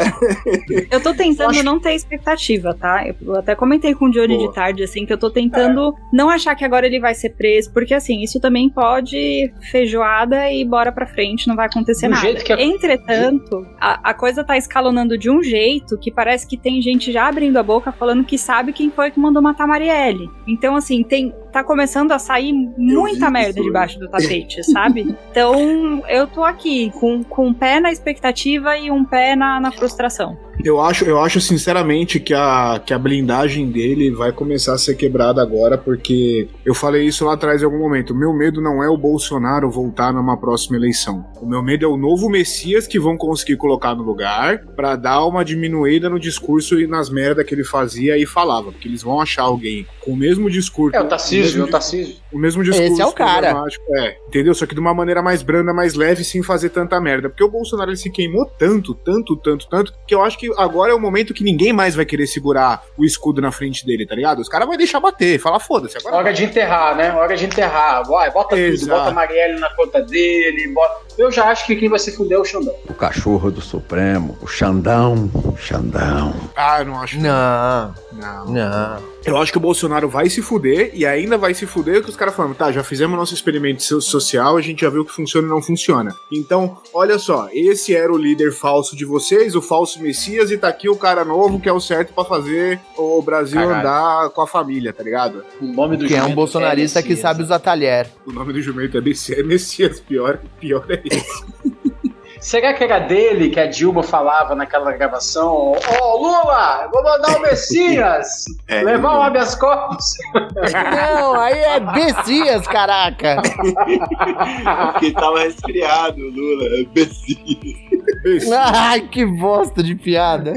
Eu tô tentando não ter expectativa, tá? Eu até comentei com o Johnny de tarde, assim, que eu tô tentando não achar que agora ele vai ser preso, porque, assim, isso também pode feijoada e bora pra frente, não vai acontecer nada. Entretanto, a coisa tá escalonando de um jeito que parece que tem gente já abrindo a boca falando que sabe quem foi que mandou matar a Marielle. Então, assim, tá começando a sair muita merda debaixo do tapete, sabe? Então, eu tô aqui com um pé na expectativa e um pé na frustração. Eu acho sinceramente que a blindagem dele vai começar a ser quebrada agora, porque eu falei isso lá atrás em algum momento. O meu medo não é o Bolsonaro voltar numa próxima eleição. O meu medo é o novo Messias que vão conseguir colocar no lugar pra dar uma diminuída no discurso e nas merdas que ele fazia e falava, porque eles vão achar alguém com o mesmo discurso. O Tarcísio. O mesmo discurso. Esse é o cara. Entendeu? Só que de uma maneira mais branda, mais leve, sem fazer tanta merda. Porque o Bolsonaro ele se queimou tanto, que eu acho que agora é o momento que ninguém mais vai querer segurar o escudo na frente dele, tá ligado? Os caras vão deixar bater, falar foda-se. Agora hora de enterrar, né? Hora de enterrar. Bota tudo, bota a Marielle na conta dele, Eu já acho que quem vai se fuder é o Xandão. O cachorro do Supremo, o Xandão. Eu não acho. Não. Eu acho que o Bolsonaro vai se fuder e ainda vai se fuder que os caras falam, já fizemos nosso experimento social, a gente já viu que funciona e não funciona. Então, olha só, esse era o líder falso de vocês, o falso Messias, e tá aqui o cara novo que é o certo pra fazer o Brasil andar com a família, tá ligado? O nome do que é um bolsonarista que sabe usar talher. O nome do jumento é Messias, pior é esse. Será que era dele que a Dilma falava naquela gravação? Lula, vou mandar o Messias levar o habeas corpus. Não, aí é Messias, caraca. Porque tava resfriado, Lula, é Messias. Ai, que bosta de piada.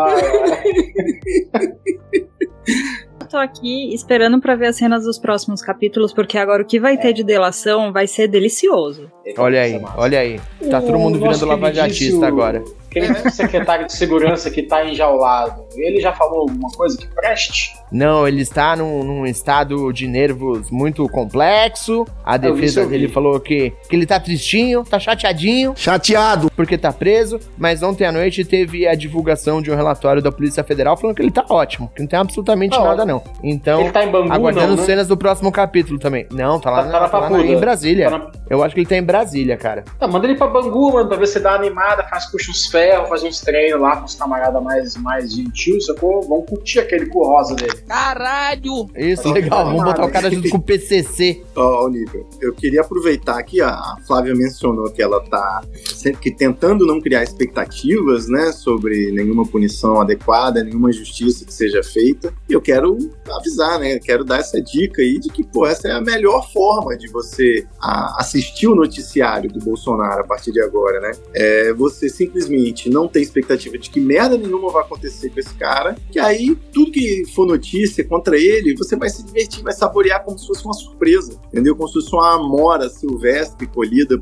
Eu tô aqui esperando pra ver as cenas dos próximos capítulos, porque agora o que vai ter de delação vai ser delicioso. Olha aí. Tá todo mundo virando lavajatista agora. Aquele secretário de segurança que tá enjaulado, ele já falou alguma coisa que preste? Não, ele está num estado de nervos muito complexo. A defesa dele falou que ele tá tristinho, tá chateado, porque tá preso. Mas ontem à noite teve a divulgação de um relatório da Polícia Federal falando que ele tá ótimo, que não tem absolutamente nada não. Então, ele tá em Bangu, aguardando cenas do próximo capítulo também. Não, tá lá em Brasília. Eu acho que ele tá em Brasília, cara. Manda ele pra Bangu, mano, pra ver se dá uma animada, puxa uns ferros, faz uns treinos lá com os camaradas mais gentis, sacou? Vamos curtir aquele cor rosa dele. Caralho! Isso, legal, vamos botar o cara junto com o PCC. Nível, eu queria aproveitar que a Flávia mencionou que ela tá sempre tentando não criar expectativas, né, sobre nenhuma punição adequada, nenhuma justiça que seja feita. E eu quero avisar, né, quero dar essa dica aí de que, essa é a melhor forma de você assistir o noticiário do Bolsonaro a partir de agora, né? É você simplesmente não ter expectativa de que merda nenhuma vai acontecer com esse cara, que aí tudo que for notícia contra ele, você vai se divertir, vai saborear como se fosse uma surpresa, entendeu? Como se fosse uma amora silvestre colhida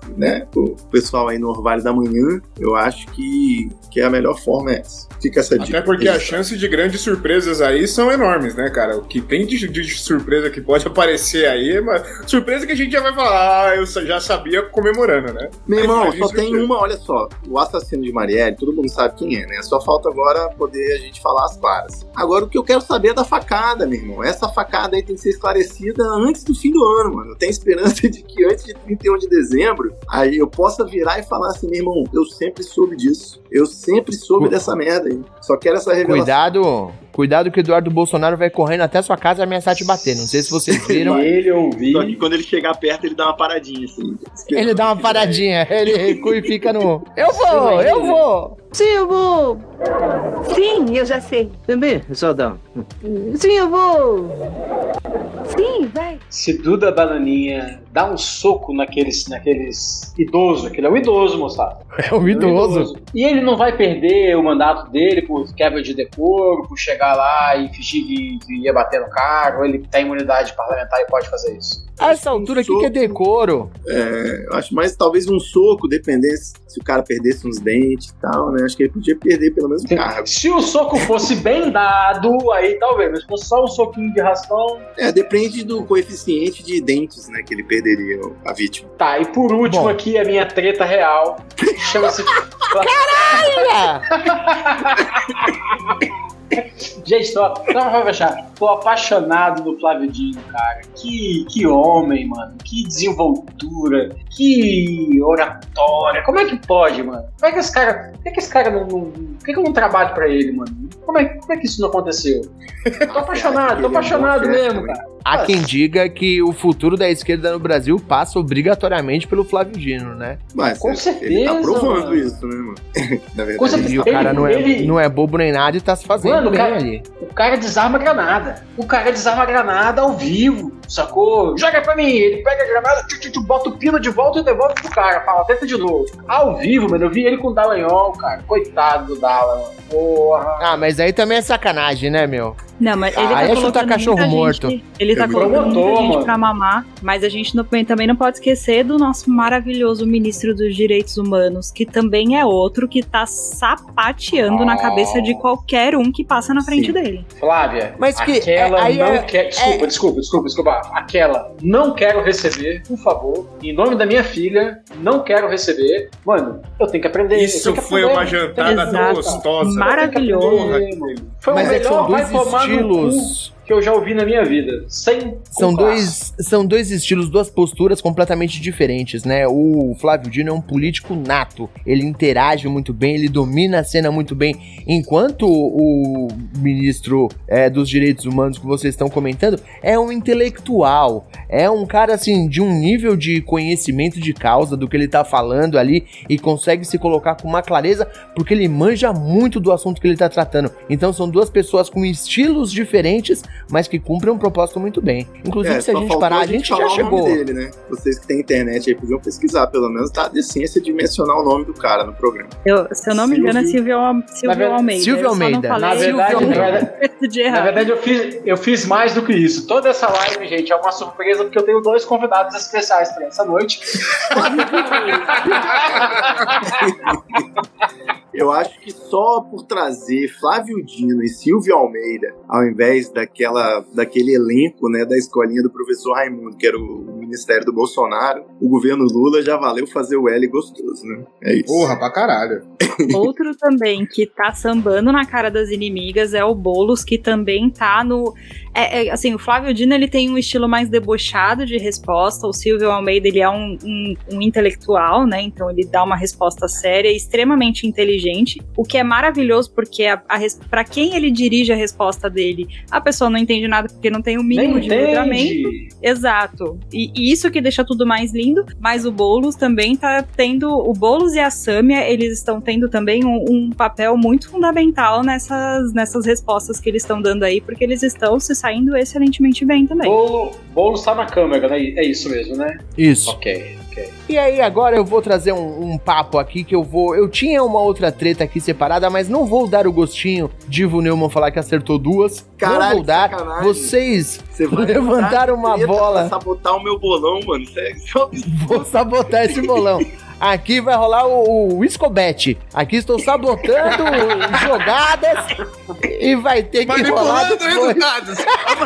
por pessoal aí no Orvalho da Manhã. Eu acho que a melhor forma é essa. Fica essa dica. Até porque a chance de grandes surpresas aí são enormes, né, cara? O que tem de surpresa que pode aparecer aí é uma surpresa que a gente já vai falar, eu já sabia comemorando, né? Meu irmão, só tem uma, olha só, o assassino de Marielle, todo mundo sabe quem é, né? Só falta agora poder a gente falar as claras. Agora, o que eu quero saber é da facada, meu irmão. Essa facada aí tem que ser esclarecida antes do fim do ano, mano. Eu tenho esperança de que antes de 31 de dezembro, aí eu possa virar e falar assim, meu irmão, eu sempre soube disso. Eu sempre soube dessa merda aí. Só quero essa revelação. Cuidado que o Eduardo Bolsonaro vai correndo até a sua casa e ameaçar te bater. Não sei se vocês viram. Ele ouviu. Só que quando ele chegar perto, ele dá uma paradinha, assim. Ele dá uma paradinha, ele recua e fica no... Eu vou! Sim, eu vou. Sim, eu já sei. Também, Saudão. Sim, eu vou. Sim, vai. Se Duda Bananinha dá um soco naqueles idosos, aquele é um idoso, moçada. É um idoso. E ele não vai perder o mandato dele por quebra de decoro, por chegar lá e fingir que ia bater no cara, ou ele tem imunidade parlamentar e pode fazer isso. A essa altura, o que é decoro? Acho mais talvez um soco, dependesse se o cara perdesse uns dentes e tal, né? Acho que ele podia perder pelo menos o cargo. Se o soco fosse bem dado, aí talvez, mas se fosse só um soquinho de raspão... Depende do coeficiente de dentes, né, que ele perderia a vítima. Tá, e por último aqui a minha treta real, chama-se... Caralho! Gente, tô apaixonado no Flávio Dino, cara. Que homem, mano. Que desenvoltura. Que oratória. Como é que pode, mano? Por que esse cara não... Por que eu não trabalho pra ele, mano? Como é que isso não aconteceu? Tô apaixonado mesmo, cara. Há quem diga que o futuro da esquerda no Brasil passa obrigatoriamente pelo Flávio Dino, né? Mas com certeza. Ele tá provando isso, né, mano? Na verdade. E o cara não é bobo nem nada e tá se fazendo mano, bem cara, ali. O cara desarma granada. O cara desarma a granada ao vivo, sacou? Joga pra mim. Ele pega a granada, bota o pino de volta e devolve pro cara. Fala, tenta de novo. Ao vivo, mano, eu vi ele com o Dallagnol, cara. Coitado do Dalla, mano. Porra. Ah, mas aí também é sacanagem, né, meu? Não, mas ele aí é chutar cachorro morto. Ele tá colocando muita gente pra mamar, mas a gente também não pode esquecer do nosso maravilhoso ministro dos Direitos Humanos, que também é outro que tá sapateando na cabeça de qualquer um que passa na frente dele. Flávia, mas que aquela não quer... Desculpa. Aquela não quero receber, por favor, em nome da minha filha, não quero receber. Mano, eu tenho que aprender. Isso foi uma jantada gostosa. Maravilhoso. Foi o melhor vai tomar estilos que eu já ouvi na minha vida. São dois estilos, duas posturas completamente diferentes, né? O Flávio Dino é um político nato. Ele interage muito bem, ele domina a cena muito bem. Enquanto o ministro dos Direitos Humanos que vocês estão comentando é um intelectual. É um cara, assim, de um nível de conhecimento de causa do que ele tá falando ali e consegue se colocar com uma clareza porque ele manja muito do assunto que ele tá tratando. Então são duas pessoas com estilos diferentes, mas que cumprem um propósito muito bem. Inclusive, se a gente parar, a gente já chegou. O nome dele, né? Vocês que têm internet aí podiam pesquisar, pelo menos, tá? A decência de mencionar o nome do cara no programa. Se eu não me engano, é Silvio Almeida. Silvio Almeida. Na verdade, eu fiz mais do que isso. Toda essa live, gente, é uma surpresa, porque eu tenho 2 convidados especiais para essa noite. Eu acho que só por trazer Flávio Dino e Silvio Almeida, ao invés daquele elenco, né, da escolinha do professor Raimundo, que era o ministério do Bolsonaro, o governo Lula já valeu fazer o L gostoso, né? É isso. Porra, pra caralho. Outro também que tá sambando na cara das inimigas é o Boulos, que também tá no... assim, o Flávio Dino, ele tem um estilo mais debochado de resposta, o Silvio Almeida, ele é um intelectual, né, então ele dá uma resposta séria, extremamente inteligente, o que é maravilhoso, porque pra quem ele dirige a resposta dele, a pessoa não entende nada porque não tem o mínimo de letramento. Exato. E isso que deixa tudo mais lindo, mas o Boulos também tá tendo, o Boulos e a Sâmia, eles estão tendo também um papel muito fundamental nessas respostas que eles estão dando aí, porque eles estão se saindo excelentemente bem também. Boulos tá na câmera, né? É isso mesmo, né? Isso. Ok. E aí, agora eu vou trazer um papo aqui que eu tinha uma outra treta aqui separada, mas não vou dar o gostinho de Ivo Neumann falar que acertou 2. Caralho, não vou dar. sacanagem. Vocês levantaram uma bola. Pra sabotar o meu bolão, mano. Vou sabotar esse bolão. Aqui vai rolar o Escobete. Aqui estou sabotando jogadas e vai ter que rolar resultados.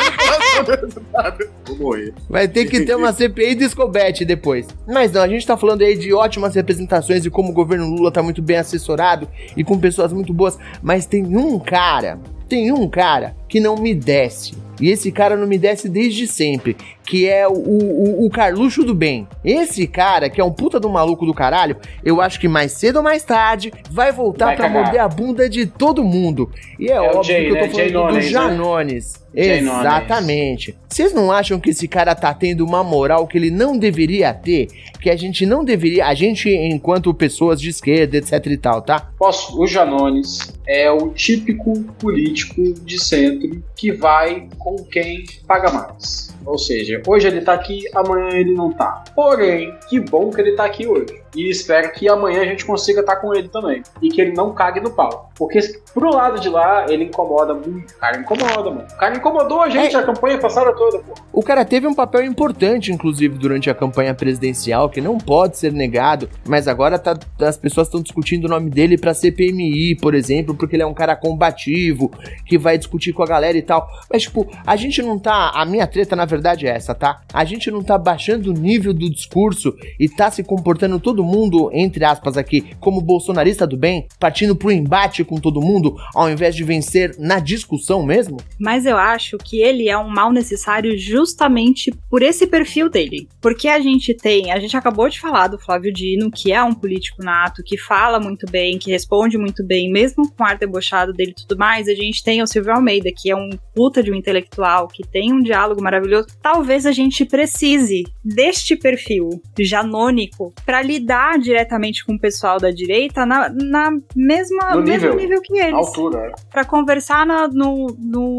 Vou morrer. Vai ter que ter uma CPI do Escobete depois. Mas não, a gente tá falando aí de ótimas representações e como o governo Lula tá muito bem assessorado e com pessoas muito boas, mas tem um cara que não me desce. E esse cara não me desce desde sempre, que é o Carluxo do bem. Esse cara, que é um puta do maluco do caralho, eu acho que mais cedo ou mais tarde vai voltar pra morder a bunda de todo mundo. E é óbvio Jay, que eu tô falando do Janones. Exatamente. Vocês não acham que esse cara tá tendo uma moral que ele não deveria ter? Que a gente não deveria, a gente enquanto pessoas de esquerda, etc e tal, tá? O Janones é o típico político de centro que vai com quem paga mais. Ou seja, hoje ele tá aqui, amanhã ele não tá. Porém, que bom que ele tá aqui hoje. E espero que amanhã a gente consiga estar com ele também. E que ele não cague no pau. Porque pro lado de lá, ele incomoda muito. O cara incomoda, mano. O cara incomodou a gente a campanha passada toda, pô. O cara teve um papel importante, inclusive, durante a campanha presidencial, que não pode ser negado. Mas agora as pessoas estão discutindo o nome dele pra CPMI, por exemplo, porque ele é um cara combativo, que vai discutir com a galera e tal. Mas, tipo, a gente não tá... A minha treta, na verdade, é essa, tá? A gente não tá baixando o nível do discurso e tá se comportando todo mundo, entre aspas aqui, como bolsonarista do bem, partindo pro embate com todo mundo, ao invés de vencer na discussão mesmo? Mas eu acho que ele é um mal necessário justamente por esse perfil dele. Porque a gente acabou de falar do Flávio Dino, que é um político nato, que fala muito bem, que responde muito bem, mesmo com o ar debochado dele e tudo mais. A gente tem o Silvio Almeida, que é um puta de um intelectual, que tem um diálogo maravilhoso. Talvez a gente precise deste perfil janônico pra lidar diretamente com o pessoal da direita na mesmo nível que eles. Altura. Pra conversar no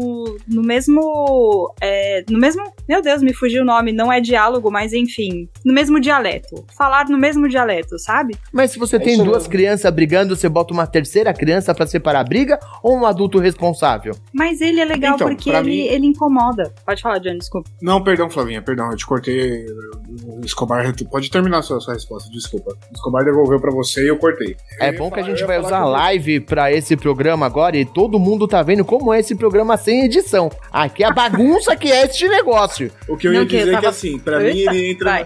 mesmo... Meu Deus, me fugiu o nome. Não é diálogo, mas enfim. No mesmo dialeto. Falar no mesmo dialeto, sabe? Mas se você tem duas crianças brigando, você bota uma terceira criança pra separar a briga ou um adulto responsável? Mas ele é legal então, porque ele incomoda. Pode falar, Johnny, desculpa. Não, perdão, Flavinha, perdão. Eu te cortei. O Escobar, pode terminar a sua resposta, desculpa. O Escobar devolveu pra você e eu cortei. É bom que a gente vai usar a live pra esse programa agora e todo mundo tá vendo como é esse programa sem edição. Aqui é a bagunça que é este negócio. O que eu ia dizer é que assim, pra mim ele entra...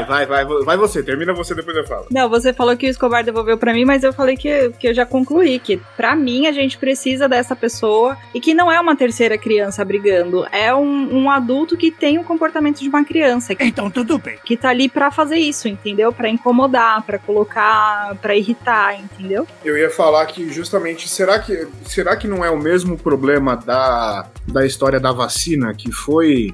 Vai você, termina você, depois eu falo. Não, você falou que o Escobar devolveu pra mim, mas eu falei que eu já concluí, que pra mim a gente precisa dessa pessoa e que não é uma terceira criança brigando, é um adulto que tem o comportamento de uma criança. Então tudo bem. Que tá ali pra fazer isso, entendeu? Pra incomodar, pra colocar, pra irritar, entendeu? Eu ia falar que justamente, será que não é o mesmo problema da história da vacina, que foi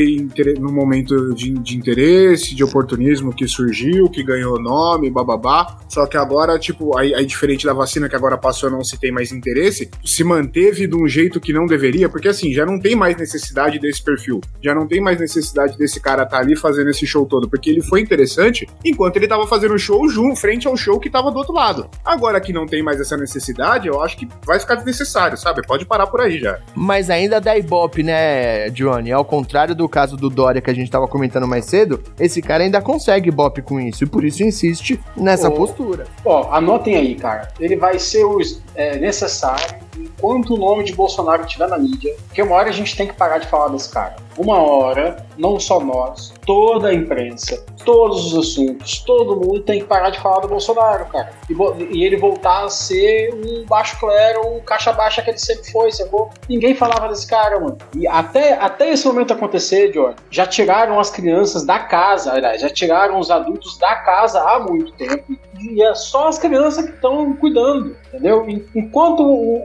no momento de interesse, de oportunismo que surgiu, que ganhou nome, bababá, só que agora, tipo, aí diferente da vacina que agora passou a não se tem mais interesse, se manteve de um jeito que não deveria, porque assim, já não tem mais necessidade desse perfil, já não tem mais necessidade desse cara estar ali fazendo esse show todo, porque ele foi interessante enquanto ele tava fazendo o show frente ao show que tava do outro lado. Agora que não tem mais essa necessidade, eu acho que vai ficar desnecessário, sabe? Pode parar por aí já. Mas ainda dá ibope, né, Johnny? Ao contrário do caso do Dória que a gente tava comentando mais cedo, esse cara ainda consegue ibope com isso e por isso insiste nessa postura. Anotem aí, cara. Ele vai ser necessário enquanto o nome de Bolsonaro estiver na mídia, porque uma hora a gente tem que parar de falar desse cara. Uma hora, não só nós, toda a imprensa, todos os assuntos, todo mundo tem que parar de falar do Bolsonaro, cara. E ele voltar a ser um baixo clero, um caixa baixa que ele sempre foi, sacou? Ninguém falava desse cara, mano. E até esse momento acontecer, John, já tiraram as crianças da casa, aliás, já tiraram os adultos da casa há muito tempo. E é só as crianças que estão cuidando, entendeu? Enquanto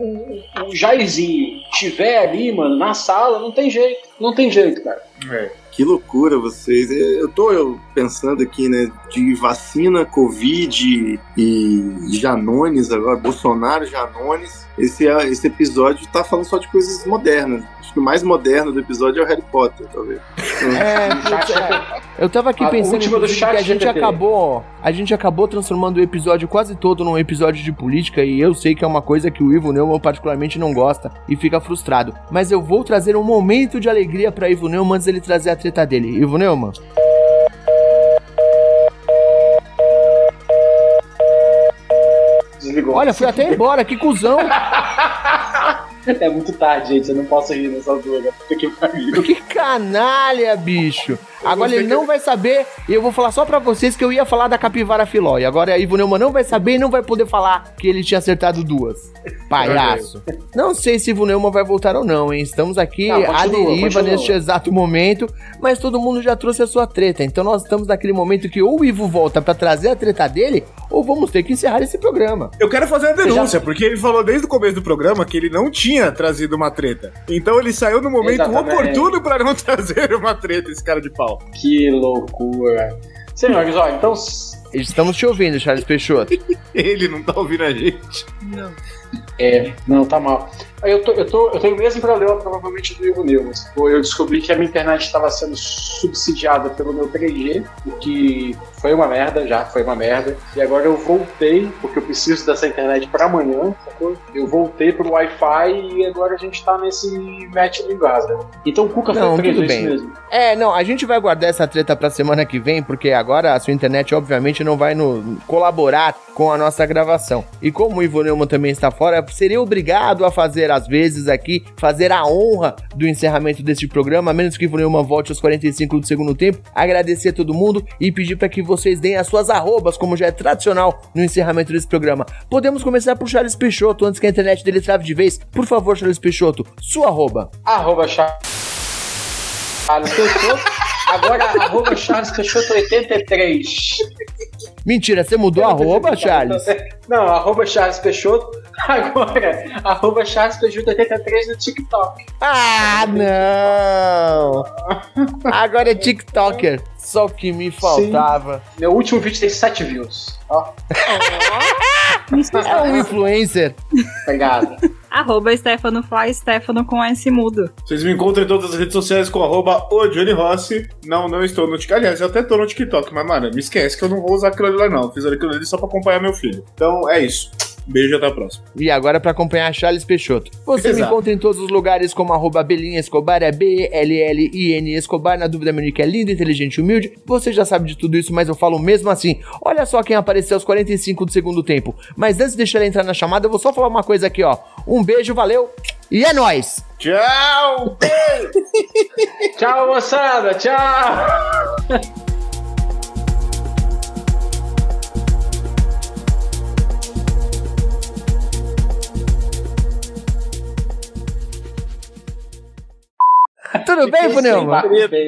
o Jairzinho estiver ali, mano, na sala, não tem jeito. Não tem jeito, cara. Que loucura vocês. Eu tô pensando aqui, né, de vacina, Covid e Janones agora, Bolsonaro, Janones. Esse episódio tá falando só de coisas modernas. Acho que o mais moderno do episódio é o Harry Potter, talvez. Eu tava aqui pensando que a gente acabou transformando o episódio quase todo num episódio de política e eu sei que é uma coisa que o Ivo Neumann particularmente não gosta e fica frustrado. Mas eu vou trazer um momento de alegria pra Ivo Neumann antes dele trazer a treta dele. Ivo Neumann? Desligou. Olha, fui até embora, que cuzão. É muito tarde, gente, eu não posso rir nessa altura. Que canalha, bicho. Agora ele não vai saber, e eu vou falar só pra vocês que eu ia falar da capivara filó. E agora a Ivo Neumann não vai saber e não vai poder falar que ele tinha acertado 2. Palhaço. Não sei se Ivo Neumann vai voltar ou não, hein? Estamos aqui à deriva neste exato momento, mas todo mundo já trouxe a sua treta. Então nós estamos naquele momento que ou o Ivo volta pra trazer a treta dele, ou vamos ter que encerrar esse programa. Eu quero fazer a denúncia, porque ele falou desde o começo do programa que ele não tinha trazido uma treta. Então ele saiu no momento oportuno pra não trazer uma treta, esse cara de pau. Que loucura. Senhores, olha, então... Estamos te ouvindo, Charles Peixoto. Ele não tá ouvindo a gente. Não. Não, tá mal. Eu tenho o mesmo problema, provavelmente, do Ivo Neumann. Eu descobri que a minha internet estava sendo subsidiada pelo meu 3G, o que foi uma merda, E agora eu voltei, porque eu preciso dessa internet para amanhã, sacou? Eu voltei pro Wi-Fi e agora a gente tá nesse match do Gaza. Então o Cuca foi preso, isso mesmo. A gente vai guardar essa treta pra semana que vem, porque agora a sua internet, obviamente, não vai colaborar com a nossa gravação. E como o Ivo Neumann também está fora, seria obrigado a fazer, às vezes, aqui, fazer a honra do encerramento deste programa, a menos que o Ivo Neumann volte aos 45 do segundo tempo, agradecer a todo mundo e pedir para que vocês deem as suas arrobas, como já é tradicional no encerramento desse programa. Podemos começar por Charles Peixoto, antes que a internet dele trave de vez. Por favor, Charles Peixoto, sua arroba. Charles Peixoto. Agora, arroba Charles Peixoto 83. Mentira, você mudou a arroba, Charles? Não, arroba Charles Peixoto. Agora, arroba Charles Peixoto 83 no TikTok. Ah, não! Agora é TikToker. Só o que me faltava. Sim. Meu último vídeo tem 7 views. Ó. É um influencer. Obrigado. Arroba Stefano Fly, Stefano com S mudo. Vocês me encontram em todas as redes sociais com arroba o Johnny Rossi. Não estou no TikTok. Aliás, eu até tô no TikTok, mas, mano, me esquece que eu não vou usar aquilo ali lá, não. Eu fiz aquilo ali só pra acompanhar meu filho. Então, é isso. Beijo e até a próxima. E agora pra acompanhar Charles Peixoto. Você me encontra em todos os lugares como arroba Belinha Escobar, é BELLIN Escobar. Na dúvida, meu nick é lindo, inteligente e humilde. Você já sabe de tudo isso, mas eu falo mesmo assim. Olha só quem apareceu aos 45 do segundo tempo. Mas antes de deixar ele entrar na chamada, eu vou só falar uma coisa aqui, ó. Um beijo, valeu e é nóis! Tchau! Tchau, moçada! Tchau! Tudo bem, Ivo Neumann?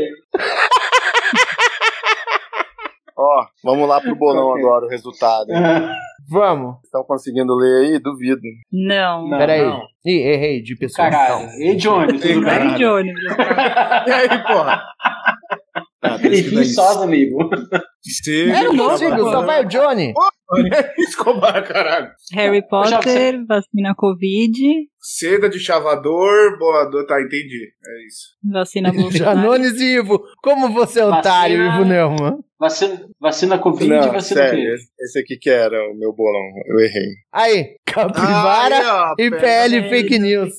Ó, vamos lá pro bolão agora, o resultado. Vamos. Estão conseguindo ler aí? Duvido. Não. Peraí. Ih, errei de pessoa. Caralho. E Johnny, tudo bem? E Johnny. E aí, porra? Enfim, só, amigo. Eu não consigo, só vai o Johnny. Escobar, caralho. Harry Potter, vacina Covid. Seda de chavador, boador, tá, entendi. É isso. Vacina Bolsonaro. Janones e Ivo, como você é otário, Ivo Neumann. Vacina Covid não, e vacina sério, esse aqui que era o meu bolão, eu errei. Aí, capivara e PL fake news.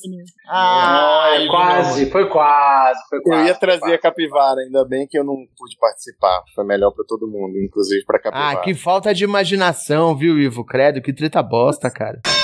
Foi quase. Eu ia trazer a capivara, ainda bem que eu não pude participar. Foi melhor pra todo mundo, inclusive pra capivara. Que falta de imaginação, viu, Ivo? Credo, que treta bosta, cara.